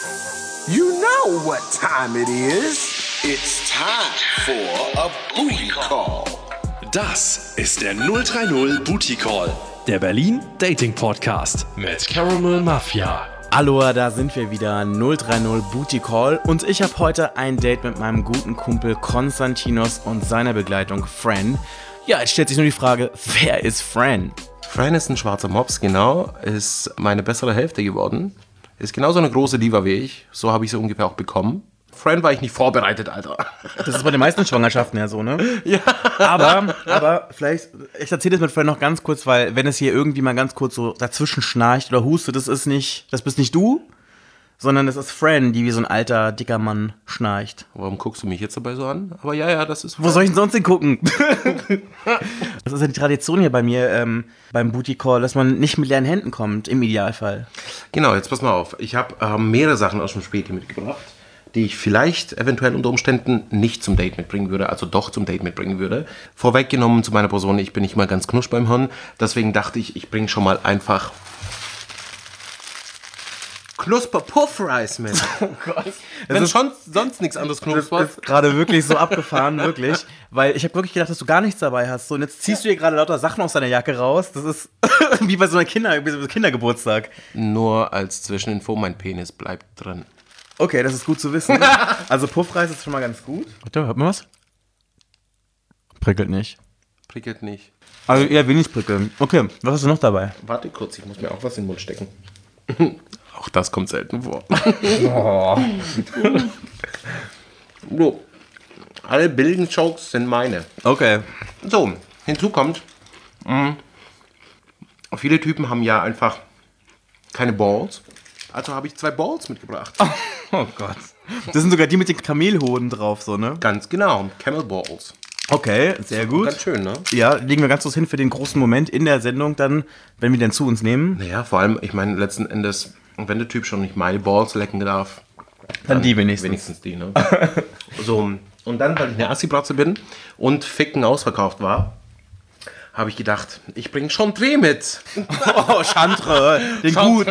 You know what time it is. It's time for a booty call. Das ist der 030 Booty Call, der Berlin Dating Podcast mit Caramel Mafia. Hallo, da sind wir wieder, 030 Booty Call, und ich habe heute ein Date mit meinem guten Kumpel Konstantinos und seiner Begleitung Fran. Ja, jetzt stellt sich nur die Frage, wer ist Fran? Fran ist ein schwarzer Mops, genau, ist meine bessere Hälfte geworden. Ist genauso eine große Diva wie ich, so habe ich sie ungefähr auch bekommen. Fran war ich nicht vorbereitet, Alter. Das ist bei den meisten Schwangerschaften ja so, ne? Ja. Aber vielleicht, ich erzähle das mit Fran noch ganz kurz, weil wenn es hier irgendwie mal ganz kurz so dazwischen schnarcht oder hustet, das bist nicht du, sondern das ist Fran, die wie so ein alter, dicker Mann schnarcht. Warum guckst du mich jetzt dabei so an? Aber ja, das ist... Wo soll ich denn sonst hingucken? Das ist ja die Tradition hier bei mir beim Booty Call, dass man nicht mit leeren Händen kommt, im Idealfall. Genau, jetzt pass mal auf. Ich habe mehrere Sachen aus dem Späti mitgebracht, die ich vielleicht eventuell unter Umständen nicht zum Date mitbringen würde, also doch zum Date mitbringen würde. Vorweggenommen zu meiner Person, ich bin nicht mal ganz knusch beim Hirn, deswegen dachte ich bringe schon mal einfach Knusper-Puff-Rice mit. Oh Gott. Wenn schon sonst nichts anderes knuspert. Das ist gerade wirklich so abgefahren, wirklich. Weil ich habe wirklich gedacht, dass du gar nichts dabei hast. So, und jetzt ziehst du hier gerade lauter Sachen aus deiner Jacke raus. Das ist wie bei so einem Kindergeburtstag. Nur als Zwischeninfo, mein Penis bleibt drin. Okay, das ist gut zu wissen. Also Puffreis ist schon mal ganz gut. Warte, hört man was? Prickelt nicht. Prickelt nicht. Also eher wenig prickeln. Okay, was hast du noch dabei? Warte kurz, ich muss mir auch was in den Mund stecken. Auch das kommt selten vor. Oh. So, alle billigen Jokes sind meine. Okay. So, hinzu kommt, viele Typen haben ja einfach keine Balls. Also habe ich 2 Balls mitgebracht. Oh Gott. Das sind sogar die mit den Kamelhoden drauf, so, ne? Ganz genau, Camel Balls. Okay, sehr gut. Ganz schön, ne? Ja, legen wir ganz kurz hin für den großen Moment in der Sendung dann, wenn wir den zu uns nehmen. Naja, vor allem, ich meine, letzten Endes, wenn der Typ schon nicht meine Balls lecken darf, dann die wenigstens. Wenigstens die, ne? So, und dann, weil ich eine Assi-Bratze bin und Ficken ausverkauft war, habe ich gedacht, ich bringe Chantre mit. Oh, Chantre, den guten.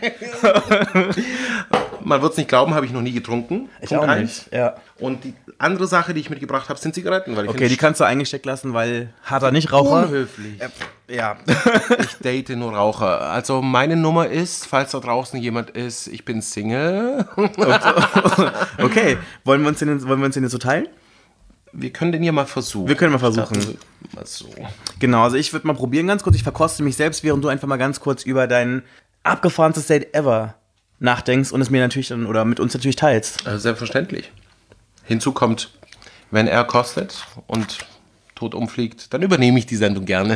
Man wird es nicht glauben, habe ich noch nie getrunken. Ich auch nicht, ja. Und die andere Sache, die ich mitgebracht habe, sind Zigaretten. Weil ich okay, die kannst du eingesteckt lassen, weil harter Nichtraucher. Unhöflich. Ja. Ich date nur Raucher. Also meine Nummer ist, falls da draußen jemand ist, ich bin Single. Okay, wollen wir uns den jetzt so teilen? Wir können den hier mal versuchen. Wir können mal versuchen. Mal so. Genau, also ich würde mal probieren ganz kurz. Ich verkoste mich selbst, während du einfach mal ganz kurz über dein abgefahrenstes Date ever nachdenkst und es mir natürlich dann, oder mit uns natürlich teilst. Selbstverständlich. Hinzu kommt, wenn er kostet und tot umfliegt, dann übernehme ich die Sendung gerne.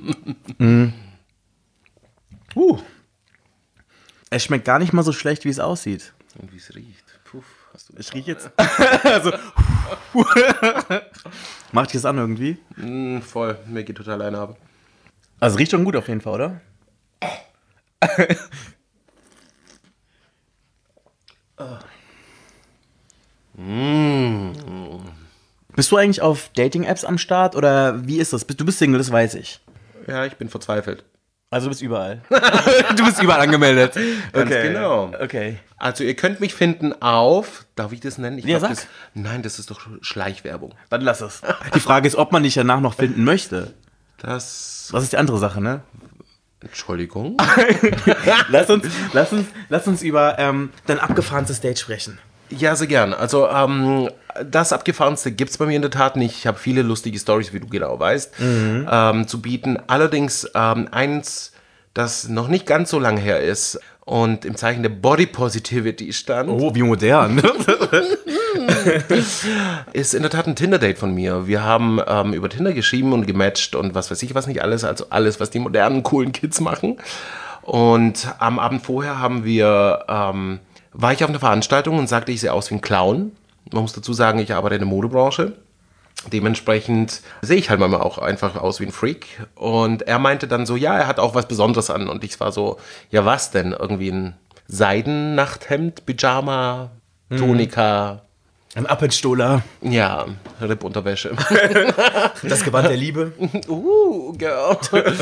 Es schmeckt gar nicht mal so schlecht, wie es aussieht. Und wie es riecht. Puh, hast du Ich rieche jetzt. Also, macht dich das an irgendwie? voll, mir geht total eine ab. Also riecht schon gut auf jeden Fall, oder? Bist du eigentlich auf Dating-Apps am Start oder wie ist das? Du bist Single, das weiß ich. Ja, ich bin verzweifelt. Also du bist überall. Du bist überall angemeldet. Ganz genau. Okay. Also ihr könnt mich finden auf, darf ich das nennen? Ja, sag. Nein, das ist doch Schleichwerbung. Dann lass es. Die Frage ist, ob man dich danach noch finden möchte. Das, Das ist die andere Sache, ne? Entschuldigung. Lass uns über dein abgefahrenstes Date sprechen. Ja, sehr gern. Also das Abgefahrenste gibt es bei mir in der Tat nicht. Ich habe viele lustige Storys, wie du genau weißt, zu bieten. Allerdings eins, das noch nicht ganz so lange her ist und im Zeichen der Body Positivity stand. Oh, wie modern. Ist in der Tat ein Tinder-Date von mir. Wir haben über Tinder geschrieben und gematcht und was weiß ich was nicht alles. Also alles, was die modernen, coolen Kids machen. Und am Abend vorher war ich auf einer Veranstaltung und sagte, ich sehe aus wie ein Clown. Man muss dazu sagen, ich arbeite in der Modebranche. Dementsprechend sehe ich halt manchmal auch einfach aus wie ein Freak. Und er meinte dann so, ja, er hat auch was Besonderes an. Und ich war so, ja was denn? Irgendwie ein Seidennachthemd, Pyjama, Tonika, Ein Appenstola. Ja, Rippunterwäsche. Das Gewand der Liebe. Girl.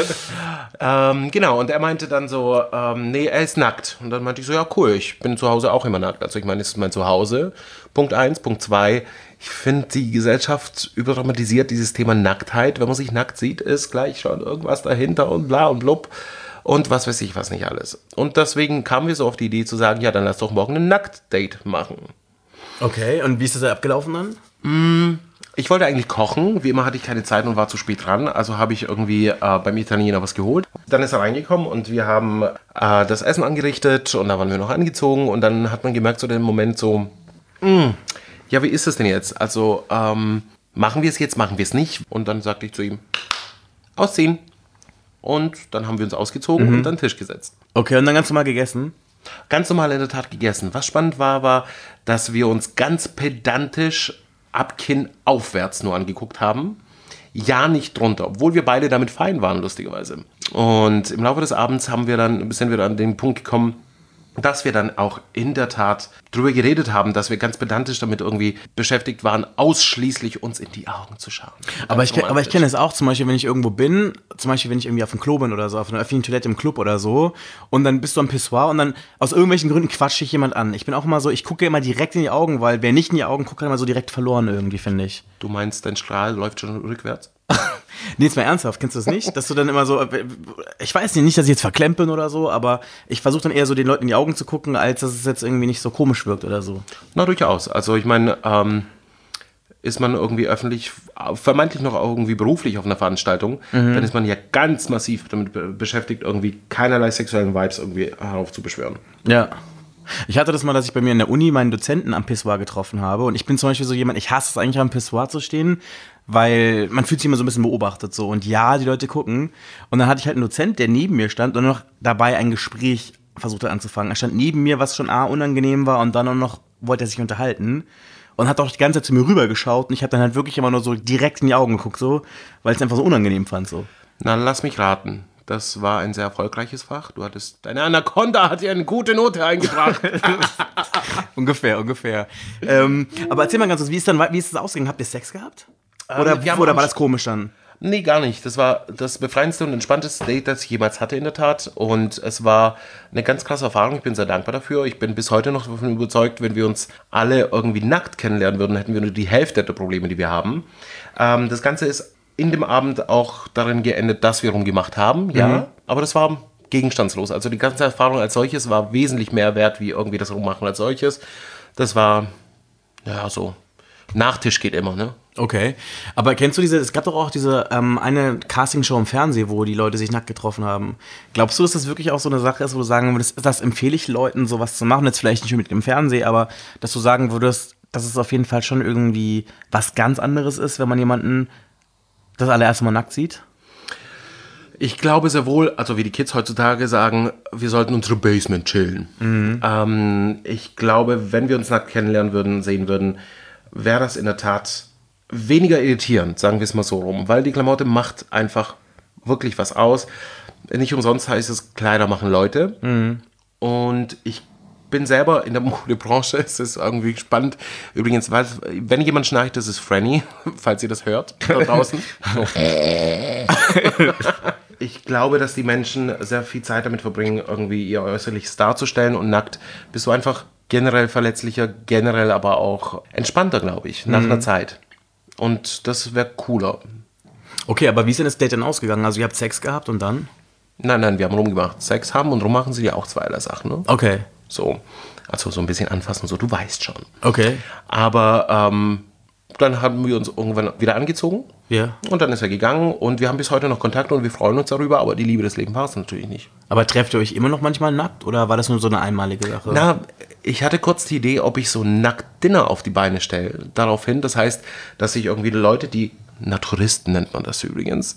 Genau, und er meinte dann so, nee, er ist nackt. Und dann meinte ich so, ja cool, ich bin zu Hause auch immer nackt. Also ich meine, es ist mein Zuhause. Punkt 1, Punkt 2, ich finde, die Gesellschaft überdramatisiert dieses Thema Nacktheit. Wenn man sich nackt sieht, ist gleich schon irgendwas dahinter und bla und blub. Und was weiß ich, was nicht alles. Und deswegen kamen wir so auf die Idee zu sagen, ja, dann lass doch morgen ein Nacktdate machen. Okay, und wie ist das abgelaufen dann? Ich wollte eigentlich kochen, wie immer hatte ich keine Zeit und war zu spät dran, also habe ich irgendwie beim Italiener was geholt. Dann ist er reingekommen und wir haben das Essen angerichtet und da waren wir noch angezogen und dann hat man gemerkt so den Moment so, ja, wie ist das denn jetzt? Also machen wir es jetzt, machen wir es nicht? Und dann sagte ich zu ihm, ausziehen. Und dann haben wir uns ausgezogen und an den Tisch gesetzt. Okay, und dann ganz normal gegessen? Ganz normal in der Tat gegessen. Was spannend war, dass wir uns ganz pedantisch ab Kinn aufwärts nur angeguckt haben. Ja, nicht drunter, obwohl wir beide damit fein waren, lustigerweise. Und im Laufe des Abends sind wir dann an den Punkt gekommen, dass wir dann auch in der Tat drüber geredet haben, dass wir ganz pedantisch damit irgendwie beschäftigt waren, ausschließlich uns in die Augen zu schauen. Aber ich kenne es auch, zum Beispiel, wenn ich irgendwo bin, zum Beispiel, wenn ich irgendwie auf dem Klo bin oder so, auf einer öffentlichen Toilette im Club oder so, und dann bist du am Pissoir und dann aus irgendwelchen Gründen quatscht dich jemand an. Ich bin auch immer so, ich gucke immer direkt in die Augen, weil wer nicht in die Augen guckt, kann immer so direkt verloren irgendwie, finde ich. Du meinst, dein Strahl läuft schon rückwärts? Nee, jetzt mal ernsthaft, kennst du das nicht? Dass du dann immer so, ich weiß nicht, dass ich jetzt verklemmt bin oder so, aber ich versuche dann eher so den Leuten in die Augen zu gucken, als dass es jetzt irgendwie nicht so komisch wirkt oder so. Na, durchaus. Also ich meine, ist man irgendwie öffentlich, vermeintlich noch irgendwie beruflich auf einer Veranstaltung, dann ist man ja ganz massiv damit beschäftigt, irgendwie keinerlei sexuellen Vibes irgendwie heraufzubeschwören. Ja. Ich hatte das mal, dass ich bei mir in der Uni meinen Dozenten am Pissoir getroffen habe und ich bin zum Beispiel so jemand, ich hasse es eigentlich am Pissoir zu stehen, weil man fühlt sich immer so ein bisschen beobachtet so und ja, die Leute gucken und dann hatte ich halt einen Dozent, der neben mir stand und noch dabei ein Gespräch versucht hat anzufangen. Er stand neben mir, was schon unangenehm war und dann auch noch wollte er sich unterhalten und hat auch die ganze Zeit zu mir rübergeschaut und ich habe dann halt wirklich immer nur so direkt in die Augen geguckt so, weil ich es einfach so unangenehm fand so. Na, lass mich raten. Das war ein sehr erfolgreiches Fach. Deine Anaconda hat dir eine gute Note eingebracht. Ungefähr. Aber erzähl mal ganz kurz, wie ist das ausgegangen? Habt ihr Sex gehabt? Oder war das komisch dann? Nee, gar nicht. Das war das befreiendste und entspannteste Date, das ich jemals hatte in der Tat. Und es war eine ganz krasse Erfahrung. Ich bin sehr dankbar dafür. Ich bin bis heute noch davon überzeugt, wenn wir uns alle irgendwie nackt kennenlernen würden, hätten wir nur die Hälfte der Probleme, die wir haben. Das Ganze ist in dem Abend auch darin geendet, dass wir rumgemacht haben, ja. Aber das war gegenstandslos. Also die ganze Erfahrung als solches war wesentlich mehr wert, wie irgendwie das Rummachen als solches. Das war, ja, so, Nachtisch geht immer, ne? Okay, aber kennst du es gab doch auch diese eine Castingshow im Fernsehen, wo die Leute sich nackt getroffen haben. Glaubst du, dass das wirklich auch so eine Sache ist, wo du sagen würdest, das empfehle ich Leuten, sowas zu machen, jetzt vielleicht nicht mit dem Fernsehen, aber dass du sagen würdest, dass es auf jeden Fall schon irgendwie was ganz anderes ist, wenn man jemanden das allererste Mal nackt sieht? Ich glaube sehr wohl, also wie die Kids heutzutage sagen, wir sollten unsere Basement chillen. Ich glaube, wenn wir uns nackt kennenlernen sehen würden, wäre das in der Tat weniger irritierend, sagen wir es mal so rum, weil die Klamotte macht einfach wirklich was aus. Nicht umsonst heißt es, Kleider machen Leute. Und ich bin selber in der Modebranche, es ist irgendwie spannend. Übrigens, wenn jemand schnarcht, das ist Franny, falls ihr das hört, da draußen. So. Ich glaube, dass die Menschen sehr viel Zeit damit verbringen, irgendwie ihr Äußerliches darzustellen und nackt bist du einfach generell verletzlicher, generell aber auch entspannter, glaube ich, nach einer Zeit. Und das wäre cooler. Okay, aber wie ist denn das Date denn ausgegangen? Also ihr habt Sex gehabt und dann? Nein, wir haben rumgemacht. Sex haben und rummachen sind ja auch zweierlei Sachen, ne? Okay. So, also so ein bisschen anfassen, so, du weißt schon. Okay. Aber dann haben wir uns irgendwann wieder angezogen. Ja. Und dann ist er gegangen und wir haben bis heute noch Kontakt und wir freuen uns darüber, aber die Liebe des Lebens war es natürlich nicht. Aber trefft ihr euch immer noch manchmal nackt oder war das nur so eine einmalige Sache? Na, ich hatte kurz die Idee, ob ich so ein Nackt-Dinner auf die Beine stelle. Daraufhin, das heißt, dass sich irgendwie die Leute, die Naturisten nennt man das übrigens.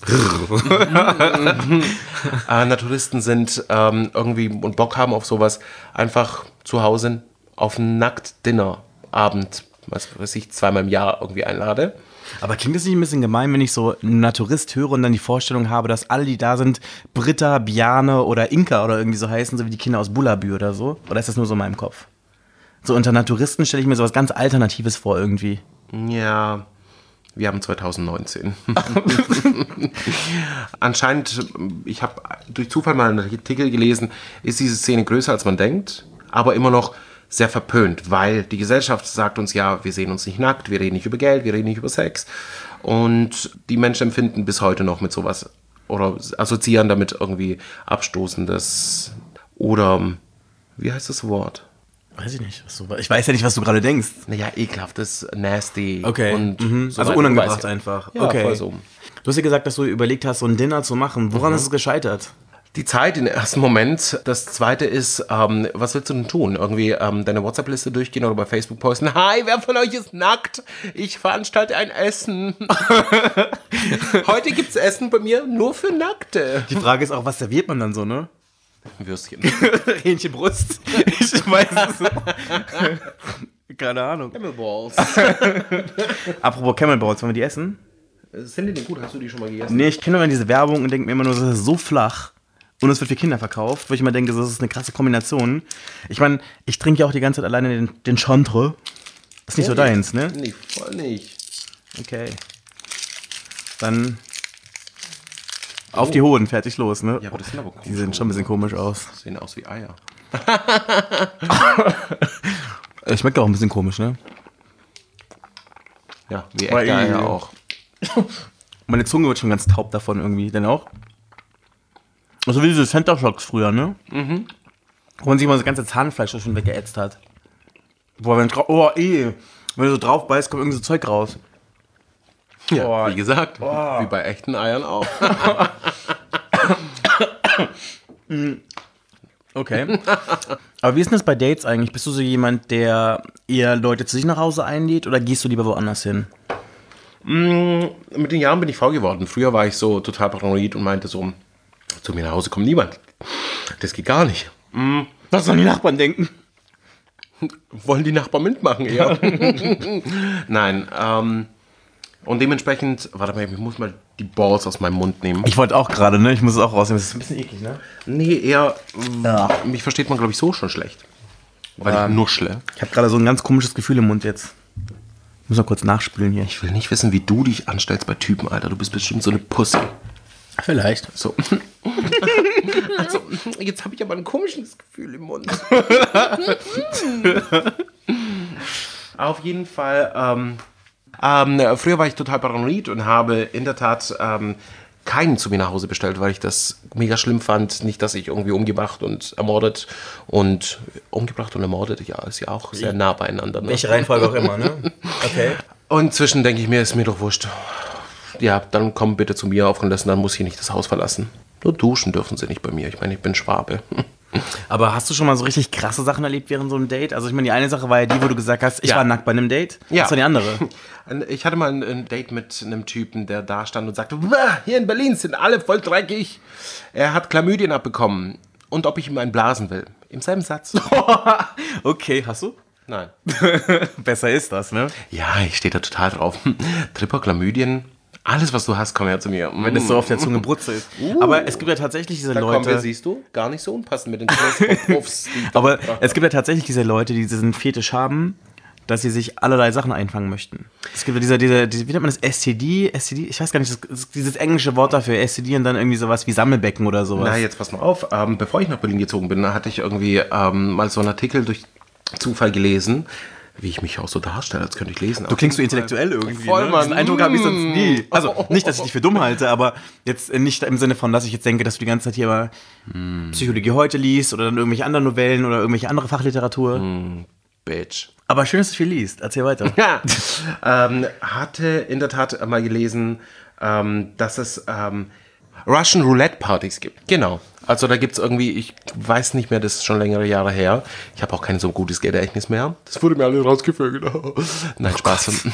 Naturisten sind irgendwie und Bock haben auf sowas, einfach zu Hause auf einen Nackt-Dinner-Abend, was ich zweimal im Jahr irgendwie einlade. Aber klingt das nicht ein bisschen gemein, wenn ich so einen Naturist höre und dann die Vorstellung habe, dass alle, die da sind, Britta, Bjarne oder Inka oder irgendwie so heißen, so wie die Kinder aus Bullabü oder so? Oder ist das nur so in meinem Kopf? So unter Naturisten stelle ich mir sowas ganz Alternatives vor irgendwie. Ja, wir haben 2019. Anscheinend, ich habe durch Zufall mal einen Artikel gelesen, ist diese Szene größer als man denkt, aber immer noch sehr verpönt, weil die Gesellschaft sagt uns ja, wir sehen uns nicht nackt, wir reden nicht über Geld, wir reden nicht über Sex und die Menschen empfinden bis heute noch mit sowas oder assoziieren damit irgendwie Abstoßendes oder, wie heißt das Wort? Weiß ich nicht. Ich weiß ja nicht, was du gerade denkst. Naja, ekelhaftes, nasty. Okay. Und so also weiter. unangebracht einfach. Ja, okay. voll so. Du hast ja gesagt, dass du überlegt hast, so ein Dinner zu machen. Woran ist es gescheitert? Die Zeit, den ersten Moment. Das zweite ist, was willst du denn tun? Irgendwie deine WhatsApp-Liste durchgehen oder bei Facebook posten. Hi, wer von euch ist nackt? Ich veranstalte ein Essen. Heute gibt's Essen bei mir nur für Nackte. Die Frage ist auch, was serviert man dann so, ne? Würstchen. Hähnchenbrust. Ich weiß es. Keine Ahnung. Camel Balls. Apropos Camel Balls, wollen wir die essen? Sind die denn gut? Hast du die schon mal gegessen? Nee, ich kenne nur diese Werbung und denke mir immer nur, das ist so flach. Und es wird für Kinder verkauft, wo ich immer denke, das ist eine krasse Kombination. Ich meine, ich trinke ja auch die ganze Zeit alleine den Chantre. Ist nicht so deins, ne? Nee, voll nicht. Okay. Dann auf die Hoden, fertig, los, ne? Ja, aber das sind aber komisch. Die sehen schon ein bisschen komisch aus. Sehen aus wie Eier. Schmeckt auch ein bisschen komisch, ne? Ja, wie echte Eier auch. Meine Zunge wird schon ganz taub davon irgendwie, denn auch. Also wie diese Center Shocks früher, ne? Mhm. Wo man sich mal das ganze Zahnfleisch schon weggeätzt hat. Boah, wenn du so drauf beißt, kommt irgendwie so Zeug raus. Ja, wie gesagt, wie bei echten Eiern auch. Okay. Aber wie ist denn das bei Dates eigentlich? Bist du so jemand, der eher Leute zu sich nach Hause einlädt oder gehst du lieber woanders hin? Mit den Jahren bin ich faul geworden. Früher war ich so total paranoid und meinte so, zu mir nach Hause kommt niemand. Das geht gar nicht. Was sollen die Nachbarn denken? Wollen die Nachbarn mitmachen eher? Nein, und dementsprechend, warte mal, ich muss mal die Balls aus meinem Mund nehmen. Ich wollte auch gerade, ne? Ich muss es auch rausnehmen. Das ist ein bisschen eklig, ne? Nee, eher, mich versteht man, glaube ich, so schon schlecht. Weil ich nuschle. Ich habe gerade so ein ganz komisches Gefühl im Mund jetzt. Ich muss mal kurz nachspülen hier. Ich will nicht wissen, wie du dich anstellst bei Typen, Alter. Du bist bestimmt so eine Pussy. Vielleicht. So. Also, jetzt habe ich aber ein komisches Gefühl im Mund. Auf jeden Fall, früher war ich total paranoid und habe in der Tat keinen zu mir nach Hause bestellt, weil ich das mega schlimm fand. Nicht, dass ich irgendwie umgebracht und ermordet, ja, ist ja auch sehr nah beieinander. Ne? Welche Reihenfolge auch immer, ne? Okay. Und zwischen denke ich mir, ist mir doch wurscht. Ja, dann komm bitte zu mir aufgehen lassen, dann muss ich nicht das Haus verlassen. Nur duschen dürfen sie nicht bei mir. Ich meine, ich bin Schwabe. Aber hast du schon mal so richtig krasse Sachen erlebt während so einem Date? Also ich meine, die eine Sache war ja die, wo du gesagt hast, ich war nackt bei einem Date. Ja. Was war die andere? Ich hatte mal ein Date mit einem Typen, der da stand und sagte, hier in Berlin sind alle voll dreckig. Er hat Chlamydien abbekommen. Und ob ich ihm einen blasen will. Im selben Satz. Okay, hast du? Nein. Besser ist das, ne? Ja, ich stehe da total drauf. Tripper, Chlamydien, alles, was du hast, komm her zu mir. Wenn es so auf der Zunge brutzelt. Aber es gibt ja tatsächlich diese Leute... Komm, siehst du, gar nicht so unpassend mit den Puffs. Aber es gibt ja tatsächlich diese Leute, die diesen Fetisch haben, dass sie sich allerlei Sachen einfangen möchten. Es gibt ja diese wie nennt man das? STD? Ich weiß gar nicht, das ist dieses englische Wort dafür, STD und dann irgendwie sowas wie Sammelbecken oder sowas. Na, jetzt pass mal auf. Bevor ich nach Berlin gezogen bin, hatte ich irgendwie mal so einen Artikel durch Zufall gelesen, wie ich mich auch so darstelle, als könnte ich lesen. Du klingst so intellektuell irgendwie. Voll, ne? Mann. Diesen Eindruck habe ich sonst nie. Also nicht, dass ich dich für dumm halte, aber jetzt nicht im Sinne von, dass ich jetzt denke, dass du die ganze Zeit hier mal Psychologie heute liest oder dann irgendwelche anderen Novellen oder irgendwelche andere Fachliteratur. Bitch. Aber schön, dass du viel liest. Erzähl weiter. Ja. Hatte in der Tat mal gelesen, dass es Russian Roulette Partys gibt. Genau. Also da gibt es irgendwie, ich weiß nicht mehr, das ist schon längere Jahre her. Ich habe auch kein so gutes Gedächtnis mehr. Das wurde mir alle rausgevögelt. Nein, Spaß.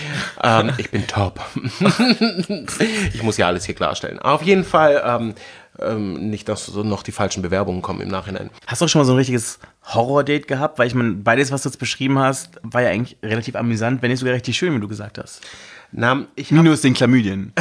Ich bin top. Ich muss ja alles hier klarstellen. Auf jeden Fall nicht, dass so noch die falschen Bewerbungen kommen im Nachhinein. Hast du auch schon mal so ein richtiges Horror-Date gehabt? Weil ich meine, beides, was du jetzt beschrieben hast, war ja eigentlich relativ amüsant, wenn nicht sogar richtig schön, wie du gesagt hast. Minus den Chlamydien.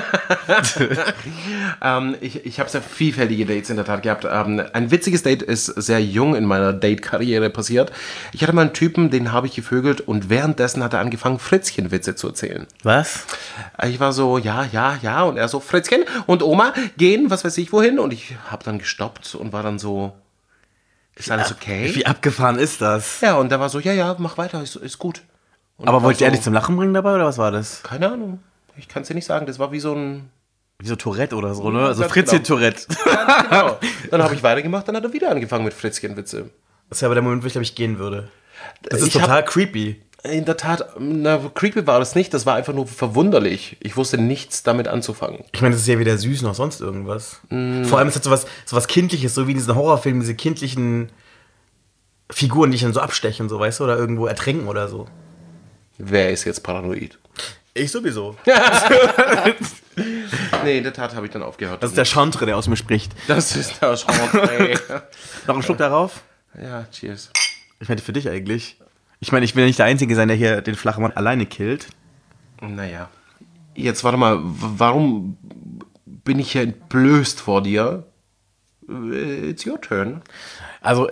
Ich habe sehr vielfältige Dates in der Tat gehabt. Ein witziges Date ist sehr jung in meiner Date-Karriere passiert. Ich hatte mal einen Typen, den habe ich gevögelt und währenddessen hat er angefangen, Fritzchen-Witze zu erzählen. Was? Ich war so, ja und er so, Fritzchen und Oma gehen, was weiß ich wohin und ich habe dann gestoppt und war dann so, ist alles okay? Wie abgefahren ist das? Ja, und der war so, ja, mach weiter, ist gut. Und aber wollte er so, dich zum Lachen bringen dabei oder was war das? Keine Ahnung, ich kann es dir nicht sagen, das war wie so ein... Wie so Tourette oder so, ne? Also Fritzchen-Tourette. Genau. Dann habe ich weitergemacht, dann hat er wieder angefangen mit Fritzchen-Witze. Das ist ja aber der Moment, wo ich glaube ich gehen würde. Das ist total creepy. In der Tat, creepy war das nicht, das war einfach nur verwunderlich. Ich wusste nichts damit anzufangen. Ich meine, das ist ja weder süß noch sonst irgendwas. Vor allem ist das sowas Kindliches, so wie in diesen Horrorfilmen, diese kindlichen Figuren, die ich dann so abstechen, so, weißt du, oder irgendwo ertränken oder so. Wer ist jetzt paranoid? Ich sowieso. Nee, in der Tat habe ich dann aufgehört. Das ist der Chantre, der aus mir spricht. Das ist der Chantre. Noch einen Schluck darauf? Ja, cheers. Ich meine, für dich eigentlich. Ich meine, ich will nicht der Einzige sein, der hier den flachen Mann alleine killt. Naja. Jetzt warte mal, warum bin ich hier entblößt vor dir? It's your turn. Also,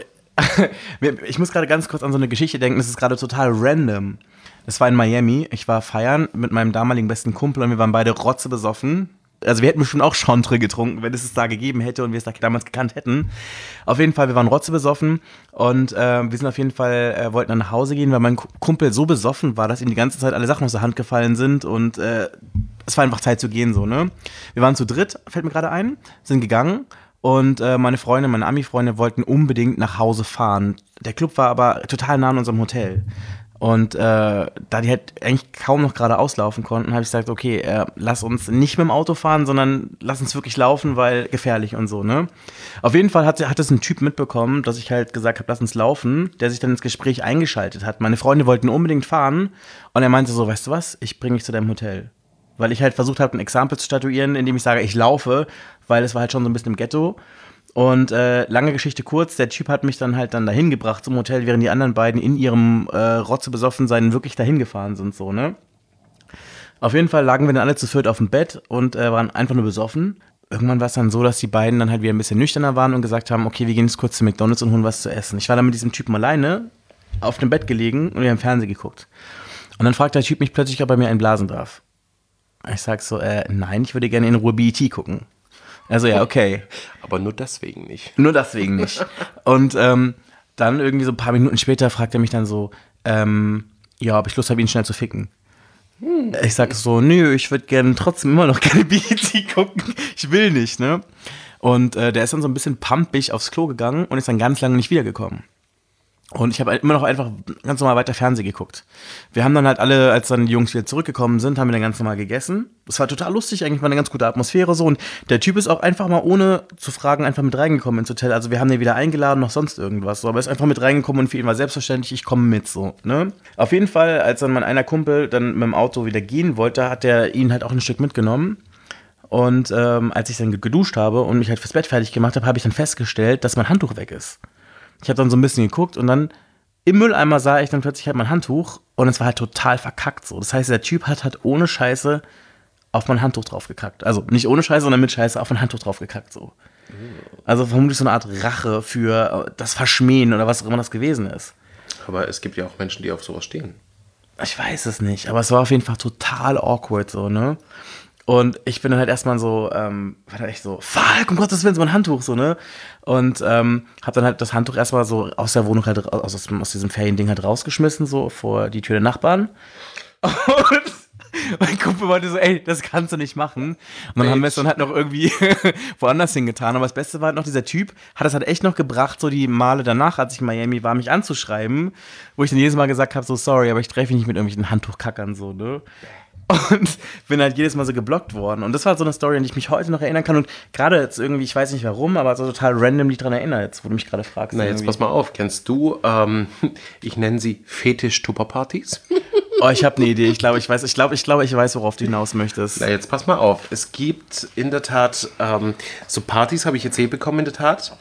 ich muss gerade ganz kurz an so eine Geschichte denken, das ist gerade total random. Das war in Miami, ich war feiern mit meinem damaligen besten Kumpel und wir waren beide rotzebesoffen. Also wir hätten bestimmt auch Chantre getrunken, wenn es da gegeben hätte und wir es da damals gekannt hätten. Auf jeden Fall, wir waren rotzebesoffen und wir sind auf jeden Fall, wollten dann nach Hause gehen, weil mein Kumpel so besoffen war, dass ihm die ganze Zeit alle Sachen aus der Hand gefallen sind und es war einfach Zeit zu gehen, so, ne? Wir waren zu dritt, fällt mir gerade ein, sind gegangen und meine Freunde, meine Ami-Freunde wollten unbedingt nach Hause fahren. Der Club war aber total nah an unserem Hotel. Und da die halt eigentlich kaum noch gerade auslaufen konnten, habe ich gesagt, okay, lass uns nicht mit dem Auto fahren, sondern lass uns wirklich laufen, weil gefährlich und so, ne? Auf jeden Fall hat es ein Typ mitbekommen, dass ich halt gesagt habe, lass uns laufen, der sich dann ins Gespräch eingeschaltet hat. Meine Freunde wollten unbedingt fahren und er meinte so, weißt du was, ich bringe dich zu deinem Hotel. Weil ich halt versucht habe, ein Exempel zu statuieren, indem ich sage, ich laufe, weil es war halt schon so ein bisschen im Ghetto. Und lange Geschichte kurz, der Typ hat mich dann halt dahin gebracht zum Hotel, während die anderen beiden in ihrem Rotzebesoffensein wirklich dahin gefahren sind, so, ne? Auf jeden Fall lagen wir dann alle zu viert auf dem Bett und waren einfach nur besoffen. Irgendwann war es dann so, dass die beiden dann halt wieder ein bisschen nüchterner waren und gesagt haben, okay, wir gehen jetzt kurz zu McDonald's und holen was zu essen. Ich war dann mit diesem Typen alleine auf dem Bett gelegen und wir haben Fernsehen geguckt. Und dann fragt der Typ mich plötzlich, ob er mir einblasen darf. Ich sag so, nein, ich würde gerne in Ruhe BET gucken. Also ja, okay. Aber nur deswegen nicht. Nur deswegen nicht. Und dann irgendwie so ein paar Minuten später fragt er mich dann so, ja, ob ich Lust habe, ihn schnell zu ficken. Ich sag so, nö, ich würde gerne trotzdem immer noch gerne BET gucken. Ich will nicht, ne? Und der ist dann so ein bisschen pumpig aufs Klo gegangen und ist dann ganz lange nicht wiedergekommen. Und ich habe immer noch einfach ganz normal weiter Fernsehen geguckt. Wir haben dann halt alle, als dann die Jungs wieder zurückgekommen sind, haben wir dann ganz normal gegessen. Das war total lustig, eigentlich war eine ganz gute Atmosphäre so. Und der Typ ist auch einfach mal ohne zu fragen einfach mit reingekommen ins Hotel. Also wir haben den wieder eingeladen, noch sonst irgendwas. So. Aber er ist einfach mit reingekommen und für ihn war selbstverständlich, ich komme mit, so, ne? Auf jeden Fall, als dann mein einer Kumpel dann mit dem Auto wieder gehen wollte, hat er ihn halt auch ein Stück mitgenommen. Und als ich dann geduscht habe und mich halt fürs Bett fertig gemacht habe, habe ich dann festgestellt, dass mein Handtuch weg ist. Ich habe dann so ein bisschen geguckt und dann im Mülleimer sah ich dann plötzlich halt mein Handtuch und es war halt total verkackt so. Das heißt, der Typ hat ohne Scheiße auf mein Handtuch drauf gekackt. Also nicht ohne Scheiße, sondern mit Scheiße auf mein Handtuch drauf gekackt so. Also vermutlich so eine Art Rache für das Verschmähen oder was auch immer das gewesen ist. Aber es gibt ja auch Menschen, die auf sowas stehen. Ich weiß es nicht, aber es war auf jeden Fall total awkward so, ne? Und ich bin dann halt erstmal so, war dann echt so, fuck, um Gottes Willen, so mein Handtuch, so, ne? Und hab dann halt das Handtuch erstmal so aus der Wohnung halt, aus diesem Feriending halt rausgeschmissen, so vor die Tür der Nachbarn. Und mein Kumpel meinte so, ey, das kannst du nicht machen. Und dann haben wir es dann halt noch irgendwie woanders hingetan. Aber das Beste war halt noch, dieser Typ hat es halt echt noch gebracht, so die Male danach, als ich in Miami war, mich anzuschreiben, wo ich dann jedes Mal gesagt habe, so sorry, aber ich treffe mich nicht mit irgendwelchen Handtuchkackern, so, ne? Und bin halt jedes Mal so geblockt worden. Und das war so eine Story, an die ich mich heute noch erinnern kann. Und gerade jetzt irgendwie, ich weiß nicht warum, aber so total randomly dran erinnere, jetzt, wo du mich gerade fragst. Na, jetzt pass mal auf. Kennst du, ich nenne sie Fetisch-Tupper-Partys? Oh, ich habe eine Idee. Ich glaube, ich weiß, worauf du hinaus möchtest. Na, jetzt pass mal auf. Es gibt in der Tat so Partys, habe ich erzählt bekommen, in der Tat.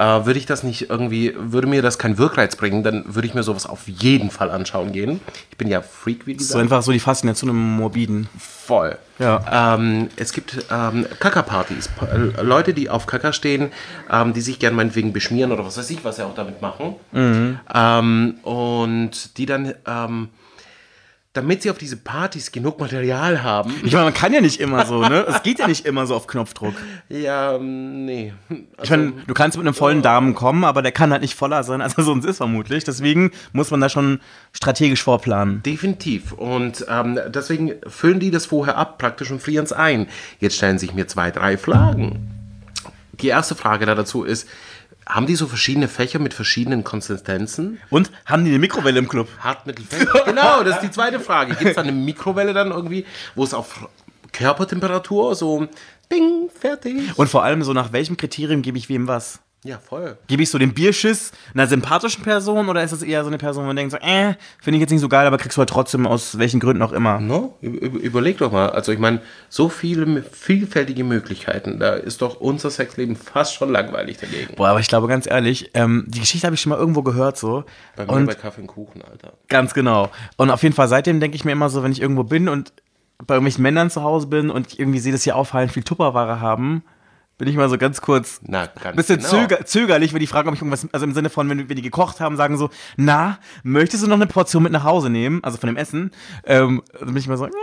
Würde mir das keinen Wirkreiz bringen, dann würde ich mir sowas auf jeden Fall anschauen gehen. Ich bin ja Freak, wie gesagt. So einfach so die Faszination im Morbiden. Voll. Ja. Es gibt Kaka-Partys. Leute, die auf Kaka stehen, die sich gern meinetwegen beschmieren oder was weiß ich, was sie auch damit machen. Und die dann, damit sie auf diese Partys genug Material haben. Ich meine, man kann ja nicht immer so, ne? Es geht ja nicht immer so auf Knopfdruck. Ja, nee. Ich meine, du kannst mit einem vollen Damen kommen, aber der kann halt nicht voller sein, als er sonst ist vermutlich. Deswegen muss man da schon strategisch vorplanen. Definitiv. Und deswegen füllen die das vorher ab praktisch und frieren es ein. Jetzt stellen sich mir 2, 3 Fragen. Die erste Frage da dazu ist, haben die so verschiedene Fächer mit verschiedenen Konsistenzen? Und haben die eine Mikrowelle im Club? Hart, mittel, fest? Genau, das ist die zweite Frage. Gibt es da eine Mikrowelle dann irgendwie, wo es auf Körpertemperatur so ding, fertig? Und vor allem so, nach welchem Kriterium gebe ich wem was? Ja, voll. Gebe ich so den Bierschiss einer sympathischen Person oder ist das eher so eine Person, wo man denkt so, finde ich jetzt nicht so geil, aber kriegst du halt trotzdem aus welchen Gründen auch immer? No? Überleg doch mal. Also ich meine, so viele vielfältige Möglichkeiten. Da ist doch unser Sexleben fast schon langweilig dagegen. Boah, aber ich glaube, ganz ehrlich, die Geschichte habe ich schon mal irgendwo gehört so. Bei mir bei Kaffee und Kuchen, Alter. Ganz genau. Und auf jeden Fall seitdem denke ich mir immer so, wenn ich irgendwo bin und bei irgendwelchen Männern zu Hause bin und ich irgendwie sehe, dass sie auffallend viel Tupperware haben, bin ich mal so ganz kurz ein bisschen zögerlich, wenn die fragen, ob ich irgendwas, also im Sinne von, wenn die gekocht haben, sagen so, na, möchtest du noch eine Portion mit nach Hause nehmen, also von dem Essen, dann bin ich mal so,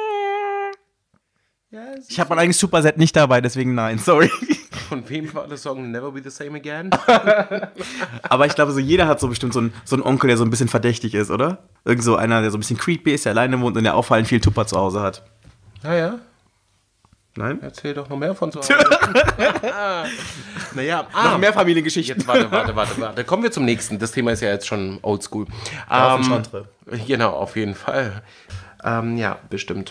ich habe mein eigenes Superset nicht dabei, deswegen nein, sorry. Von wem war der Song Never Be the Same Again? Aber ich glaube, so jeder hat so bestimmt so einen Onkel, der so ein bisschen verdächtig ist, oder? Irgend so einer, der so ein bisschen creepy ist, der alleine wohnt und der auffallend viel Tupper zu Hause hat. Naja. Nein? Erzähl doch noch mehr von zu Hause. Naja, noch mehr Familiengeschichten. Jetzt warte. Kommen wir zum nächsten. Das Thema ist ja jetzt schon oldschool. Genau, auf jeden Fall. Ja, bestimmt.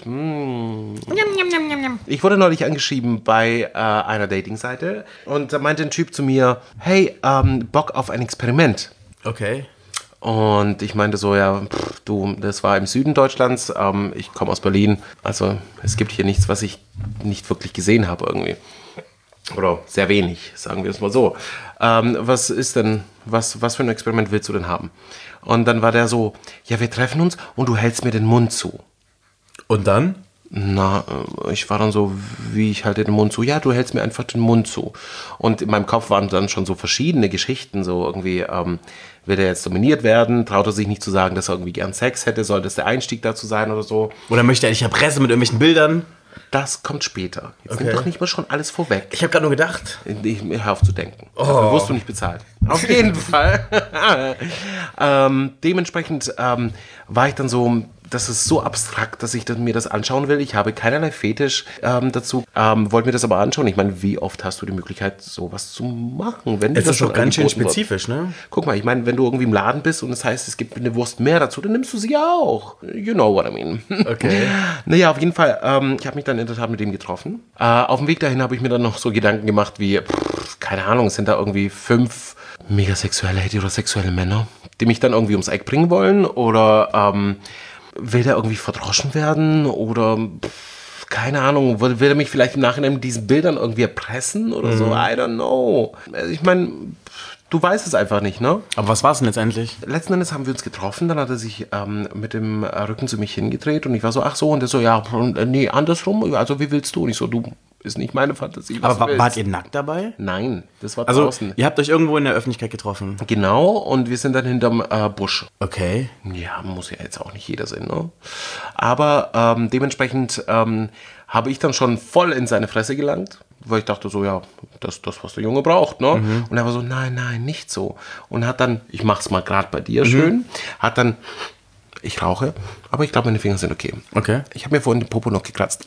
Ich wurde neulich angeschrieben bei einer Dating-Seite und da meinte ein Typ zu mir, hey, Bock auf ein Experiment. Okay. Und ich meinte so, ja, du, das war im Süden Deutschlands, ich komme aus Berlin, also es gibt hier nichts, was ich nicht wirklich gesehen habe irgendwie. Oder sehr wenig, sagen wir es mal so. Was ist denn, was für ein Experiment willst du denn haben? Und dann war der so, ja, wir treffen uns und du hältst mir den Mund zu. Und dann? Na, ich war dann so, wie ich halte den Mund zu. Ja, du hältst mir einfach den Mund zu. Und in meinem Kopf waren dann schon so verschiedene Geschichten, so irgendwie, will er jetzt dominiert werden? Traut er sich nicht zu sagen, dass er irgendwie gern Sex hätte? Soll das der Einstieg dazu sein oder so? Oder möchte er dich erpressen mit irgendwelchen Bildern? Das kommt später. Jetzt nimm doch nicht mal schon alles vorweg. Ich habe gerade nur gedacht. Hör auf zu denken. Dafür wirst du nicht bezahlt. Auf jeden Fall. Dementsprechend war ich dann so, das ist so abstrakt, dass ich mir das anschauen will. Ich habe keinerlei Fetisch dazu. Wollte mir das aber anschauen. Ich meine, wie oft hast du die Möglichkeit, sowas zu machen? Wenn Es ist doch ganz schön spezifisch, ne? Guck mal, ich meine, wenn du irgendwie im Laden bist und es heißt, es gibt eine Wurst mehr dazu, dann nimmst du sie auch. You know what I mean. Okay. Naja, auf jeden Fall, ich habe mich dann in der Tat mit dem getroffen. Auf dem Weg dahin habe ich mir dann noch so Gedanken gemacht wie, keine Ahnung, es sind da irgendwie 5 megasexuelle, heterosexuelle Männer, die mich dann irgendwie ums Eck bringen wollen oder will der irgendwie verdroschen werden oder keine Ahnung, will er mich vielleicht im Nachhinein mit diesen Bildern irgendwie erpressen oder so, I don't know. Ich meine, du weißt es einfach nicht, ne? Aber was war es denn letztendlich? Letzten Endes haben wir uns getroffen, dann hat er sich mit dem Rücken zu mich hingedreht und ich war so, ach so, und der so, ja, nee, andersrum, also wie willst du? Und ich so, du, ist nicht meine Fantasie. Aber wart ihr nackt dabei? Nein, das war draußen. Ihr habt euch irgendwo in der Öffentlichkeit getroffen? Genau, und wir sind dann hinterm Busch. Okay. Ja, muss ja jetzt auch nicht jeder sehen, ne? Aber dementsprechend habe ich dann schon voll in seine Fresse gelangt, weil ich dachte so, ja, das was der Junge braucht, ne? Und er war so, nein, nicht so. Und hat dann, ich mach's mal gerade bei dir schön, hat dann, ich rauche, aber ich glaube, meine Finger sind okay. Okay. Ich habe mir vorhin den Popo noch gekratzt.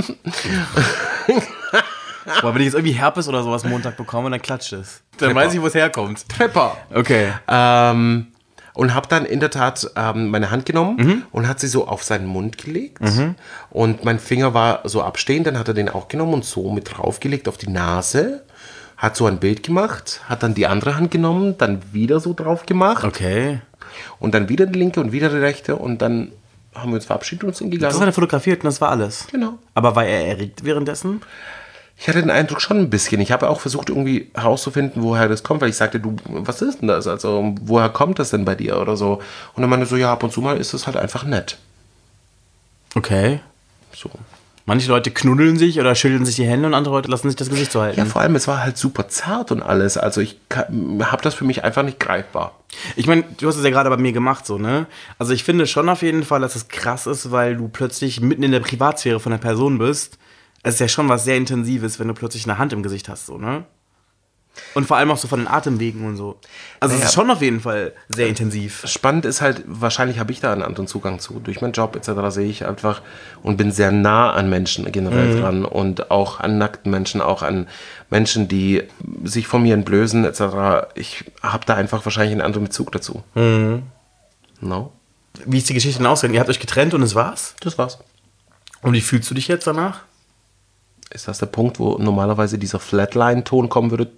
Boah, wenn ich jetzt irgendwie Herpes oder sowas Montag bekomme, dann klatscht es. Dann weiß ich, wo es herkommt. Trepper. Okay. Und habe dann in der Tat meine Hand genommen und hat sie so auf seinen Mund gelegt. Und mein Finger war so abstehend, dann hat er den auch genommen und so mit draufgelegt auf die Nase. Hat so ein Bild gemacht, hat dann die andere Hand genommen, dann wieder so drauf gemacht. Okay. Und dann wieder die linke und wieder die rechte und dann haben wir uns verabschiedet und sind Das gegangen. hat er fotografiert und das war alles. Genau. Aber war er erregt währenddessen? Ich hatte den Eindruck schon ein bisschen. Ich habe auch versucht, irgendwie herauszufinden, woher das kommt, weil ich sagte, du, was ist denn das? Also, woher kommt das denn bei dir oder so? Und dann meinte so, ja, ab und zu mal ist es halt einfach nett. Okay. So. Manche Leute knuddeln sich oder schütteln sich die Hände und andere Leute lassen sich das Gesicht so halten. Ja, vor allem, es war halt super zart und alles. Also, ich habe das für mich einfach nicht greifbar. Ich meine, du hast es ja gerade bei mir gemacht, so, ne? Also ich finde schon auf jeden Fall, dass es krass ist, weil du plötzlich mitten in der Privatsphäre von der Person bist. Es ist ja schon was sehr Intensives, wenn du plötzlich eine Hand im Gesicht hast, so, ne? Und vor allem auch so von den Atemwegen und so. Also es ist schon auf jeden Fall sehr intensiv. Spannend ist halt, wahrscheinlich habe ich da einen anderen Zugang zu. Durch meinen Job etc. sehe ich einfach und bin sehr nah an Menschen generell dran und auch an nackten Menschen, auch an Menschen, die sich von mir entblößen etc. Ich habe da einfach wahrscheinlich einen anderen Bezug dazu. No? Wie ist die Geschichte denn ausgegangen? Ihr habt euch getrennt und es war's? Das war's. Und wie fühlst du dich jetzt danach? Ist das der Punkt, wo normalerweise dieser Flatline-Ton kommen würde?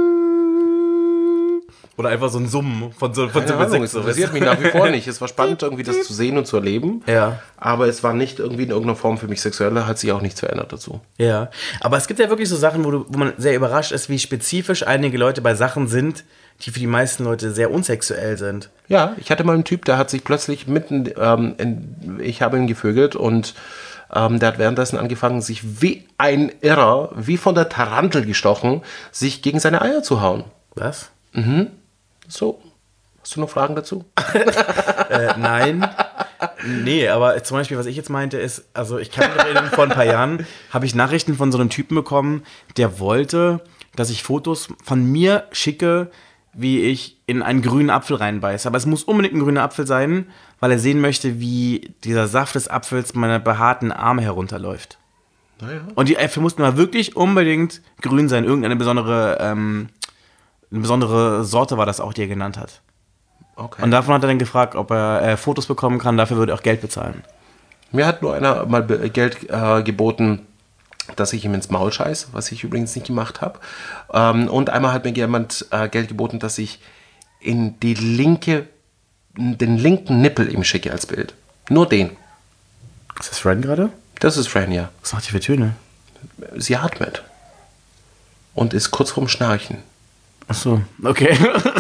Oder einfach so ein Summen von so Keine Ahnung, es interessiert mich nach wie vor nicht. Es war spannend, irgendwie das zu sehen und zu erleben. Ja. Aber es war nicht irgendwie in irgendeiner Form für mich sexuell, da hat sich auch nichts verändert dazu. Ja, aber es gibt ja wirklich so Sachen, wo man sehr überrascht ist, wie spezifisch einige Leute bei Sachen sind, die für die meisten Leute sehr unsexuell sind. Ja, ich hatte mal einen Typ, der hat sich plötzlich mitten, ich habe ihn gevögelt und der hat währenddessen angefangen, sich wie ein Irrer, wie von der Tarantel gestochen, sich gegen seine Eier zu hauen. Was? So, hast du noch Fragen dazu? Nein. Nee, aber zum Beispiel, was ich jetzt meinte, ist, also ich kann mich erinnern, vor ein paar Jahren habe ich Nachrichten von so einem Typen bekommen, der wollte, dass ich Fotos von mir schicke, wie ich in einen grünen Apfel reinbeiße. Aber es muss unbedingt ein grüner Apfel sein, weil er sehen möchte, wie dieser Saft des Apfels meiner behaarten Arme herunterläuft. Naja. Und die Äpfel mussten mal wirklich unbedingt grün sein. Irgendeine besondere Sorte war das auch, die er genannt hat. Okay. Und davon hat er dann gefragt, ob er Fotos bekommen kann. Dafür würde er auch Geld bezahlen. Mir hat nur einer mal Geld geboten, dass ich ihm ins Maul scheiß, was ich übrigens nicht gemacht habe. Und einmal hat mir jemand Geld geboten, dass ich in den linken Nippel ihm schicke als Bild. Nur den. Ist das Fran gerade? Das ist Fran, ja. Was macht die für Töne? Sie atmet. Und ist kurz vorm Schnarchen. Ach so, okay.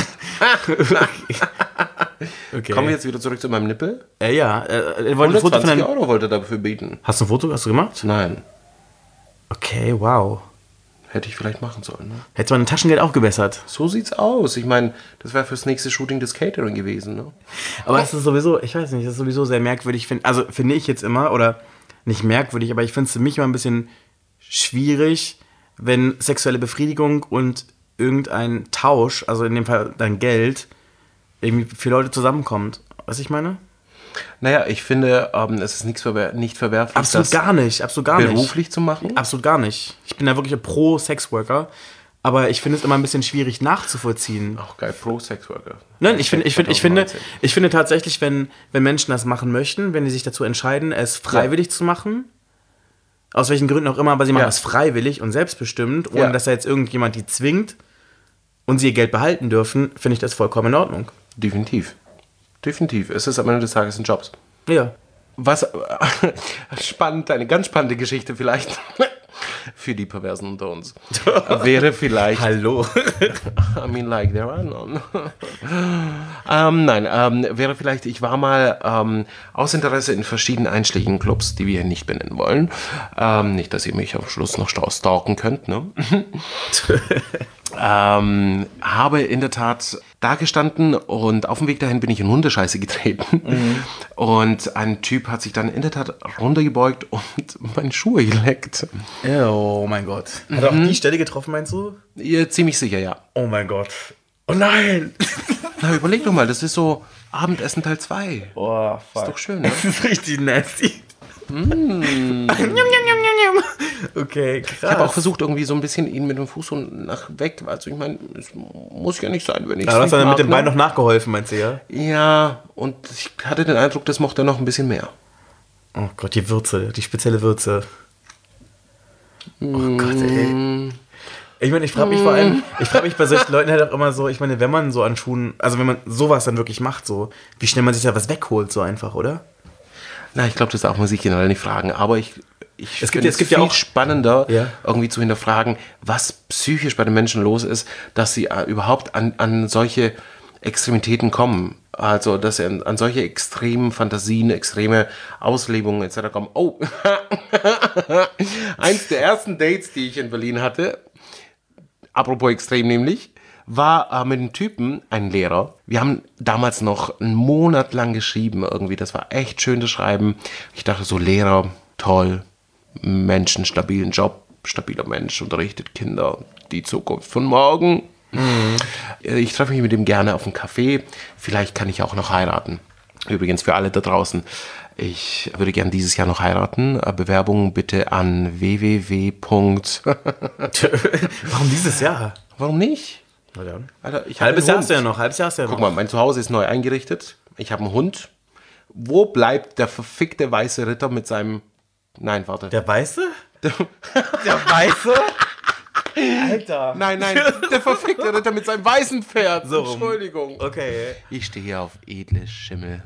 Okay. Kommen wir jetzt wieder zurück zu meinem Nippel? Ja, er wollte ein Foto von 120 einem... Euro wollte er dafür bieten. Hast du ein Foto gemacht? Nein. Okay, wow. Hätte ich vielleicht machen sollen, ne? Hätte man ein Taschengeld auch gebessert. So sieht's aus. Ich meine, das wäre fürs nächste Shooting des Catering gewesen, ne? Aber es ist sowieso, ich weiß nicht, das ist sowieso sehr merkwürdig. Also finde ich jetzt immer, oder nicht merkwürdig, aber ich finde es für mich immer ein bisschen schwierig, wenn sexuelle Befriedigung und irgendein Tausch, also in dem Fall dein Geld, irgendwie für Leute zusammenkommt. Was ich meine? Naja, ich finde, es ist nicht verwerflich, Absolut gar nicht. beruflich zu machen. Absolut gar nicht. Ich bin da wirklich pro Sexworker, aber ich finde es immer ein bisschen schwierig nachzuvollziehen. Auch geil, Pro-Sexworker. Nein, ich finde tatsächlich, wenn Menschen das machen möchten, wenn die sich dazu entscheiden, es freiwillig zu machen, aus welchen Gründen auch immer, aber sie machen es freiwillig und selbstbestimmt, ohne dass da jetzt irgendjemand die zwingt und sie ihr Geld behalten dürfen, finde ich das vollkommen in Ordnung. Definitiv. Es ist am Ende des Tages ein Job. Ja. Was spannend, eine ganz spannende Geschichte vielleicht für die Perversen unter uns wäre vielleicht. Hallo. I mean, like, there are none. Wäre vielleicht, ich war mal aus Interesse in verschiedenen einschlägigen Clubs, die wir hier nicht benennen wollen. Nicht, dass ihr mich am Schluss noch stalken könnt, ne? Habe in der Tat da gestanden und auf dem Weg dahin bin ich in Hundescheiße getreten. Und ein Typ hat sich dann in der Tat runtergebeugt und meine Schuhe geleckt. Oh mein Gott. Hat er auch die Stelle getroffen, meinst du? Ja, ziemlich sicher, ja. Oh mein Gott. Oh nein. Na, überleg doch mal, das ist so Abendessen Teil 2. Oh, fuck. Ist doch schön, ne? Das ist richtig nasty. Okay, krass. Ich habe auch versucht, irgendwie so ein bisschen ihn mit dem Fuß so nach weg. Also ich meine, es muss ja nicht sein, wenn ich es Aber du hast nicht dann mag, mit dem Bein ne? noch nachgeholfen, meinst du, ja? Ja, und ich hatte den Eindruck, das mochte er noch ein bisschen mehr. Oh Gott, die Würze, die spezielle Würze. Oh Gott, ey. Ich meine, ich frage mich bei solchen Leuten halt auch immer so, ich meine, wenn man so an Schuhen, also wenn man sowas dann wirklich macht, so, wie schnell man sich da was wegholt, so einfach, oder? Na, ich glaube, das darf man sich generell nicht fragen, aber ich gibt es viel ja auch spannender, irgendwie zu hinterfragen, was psychisch bei den Menschen los ist, dass sie überhaupt an solche Extremitäten kommen. Also, dass sie an solche extremen Fantasien, extreme Auslebungen etc. kommen. Oh, eins der ersten Dates, die ich in Berlin hatte, apropos extrem nämlich, war mit einem Typen, ein Lehrer. Wir haben damals noch einen Monat lang geschrieben irgendwie. Das war echt schön, das Schreiben. Ich dachte so, Lehrer, toll, Menschen, stabilen Job, stabiler Mensch, unterrichtet Kinder, die Zukunft von morgen. Ich treffe mich mit ihm gerne auf einen Café. Vielleicht kann ich auch noch heiraten. Übrigens für alle da draußen. Ich würde gerne dieses Jahr noch heiraten. Bewerbungen bitte an www. Warum dieses Jahr? Warum nicht? Na dann. Alter, Halbes Jahr hast du ja noch. Guck mal, mein Zuhause ist neu eingerichtet. Ich habe einen Hund. Wo bleibt der verfickte weiße Ritter mit seinem... Nein, warte. Der Weiße? Der Weiße? Alter. Nein, der verfickte Ritter mit seinem weißen Pferd. So, Entschuldigung. Okay. Ich stehe hier auf edle Schimmel.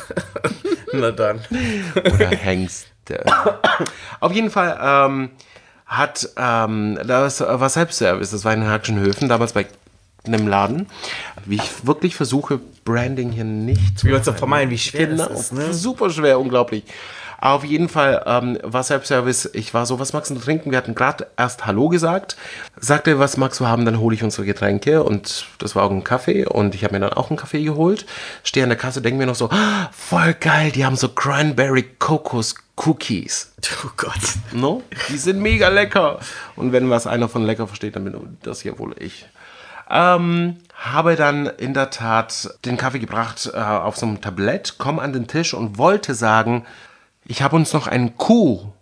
Na dann. Oder Hengste. Auf jeden Fall das war Selbstservice. Das war in Hackschenhöfen, damals bei einem Laden. Wie ich wirklich versuche, Branding hier nicht zu vermeiden, wie schwer das ist. Ne? Super schwer, unglaublich. Auf jeden Fall war Selbstservice. Ich war so, was magst du trinken? Wir hatten gerade erst Hallo gesagt. Sagte, was magst du haben? Dann hole ich unsere Getränke. Und das war auch ein Kaffee. Und ich habe mir dann auch einen Kaffee geholt. Stehe an der Kasse, denke mir noch so, voll geil, die haben so Cranberry Kokos Cookies. Oh Gott. No? Die sind mega lecker. Und wenn was einer von lecker versteht, dann bin das ja wohl ich. Habe dann in der Tat den Kaffee gebracht auf so einem Tablett, komme an den Tisch und wollte sagen, ich habe uns noch einen Kuh,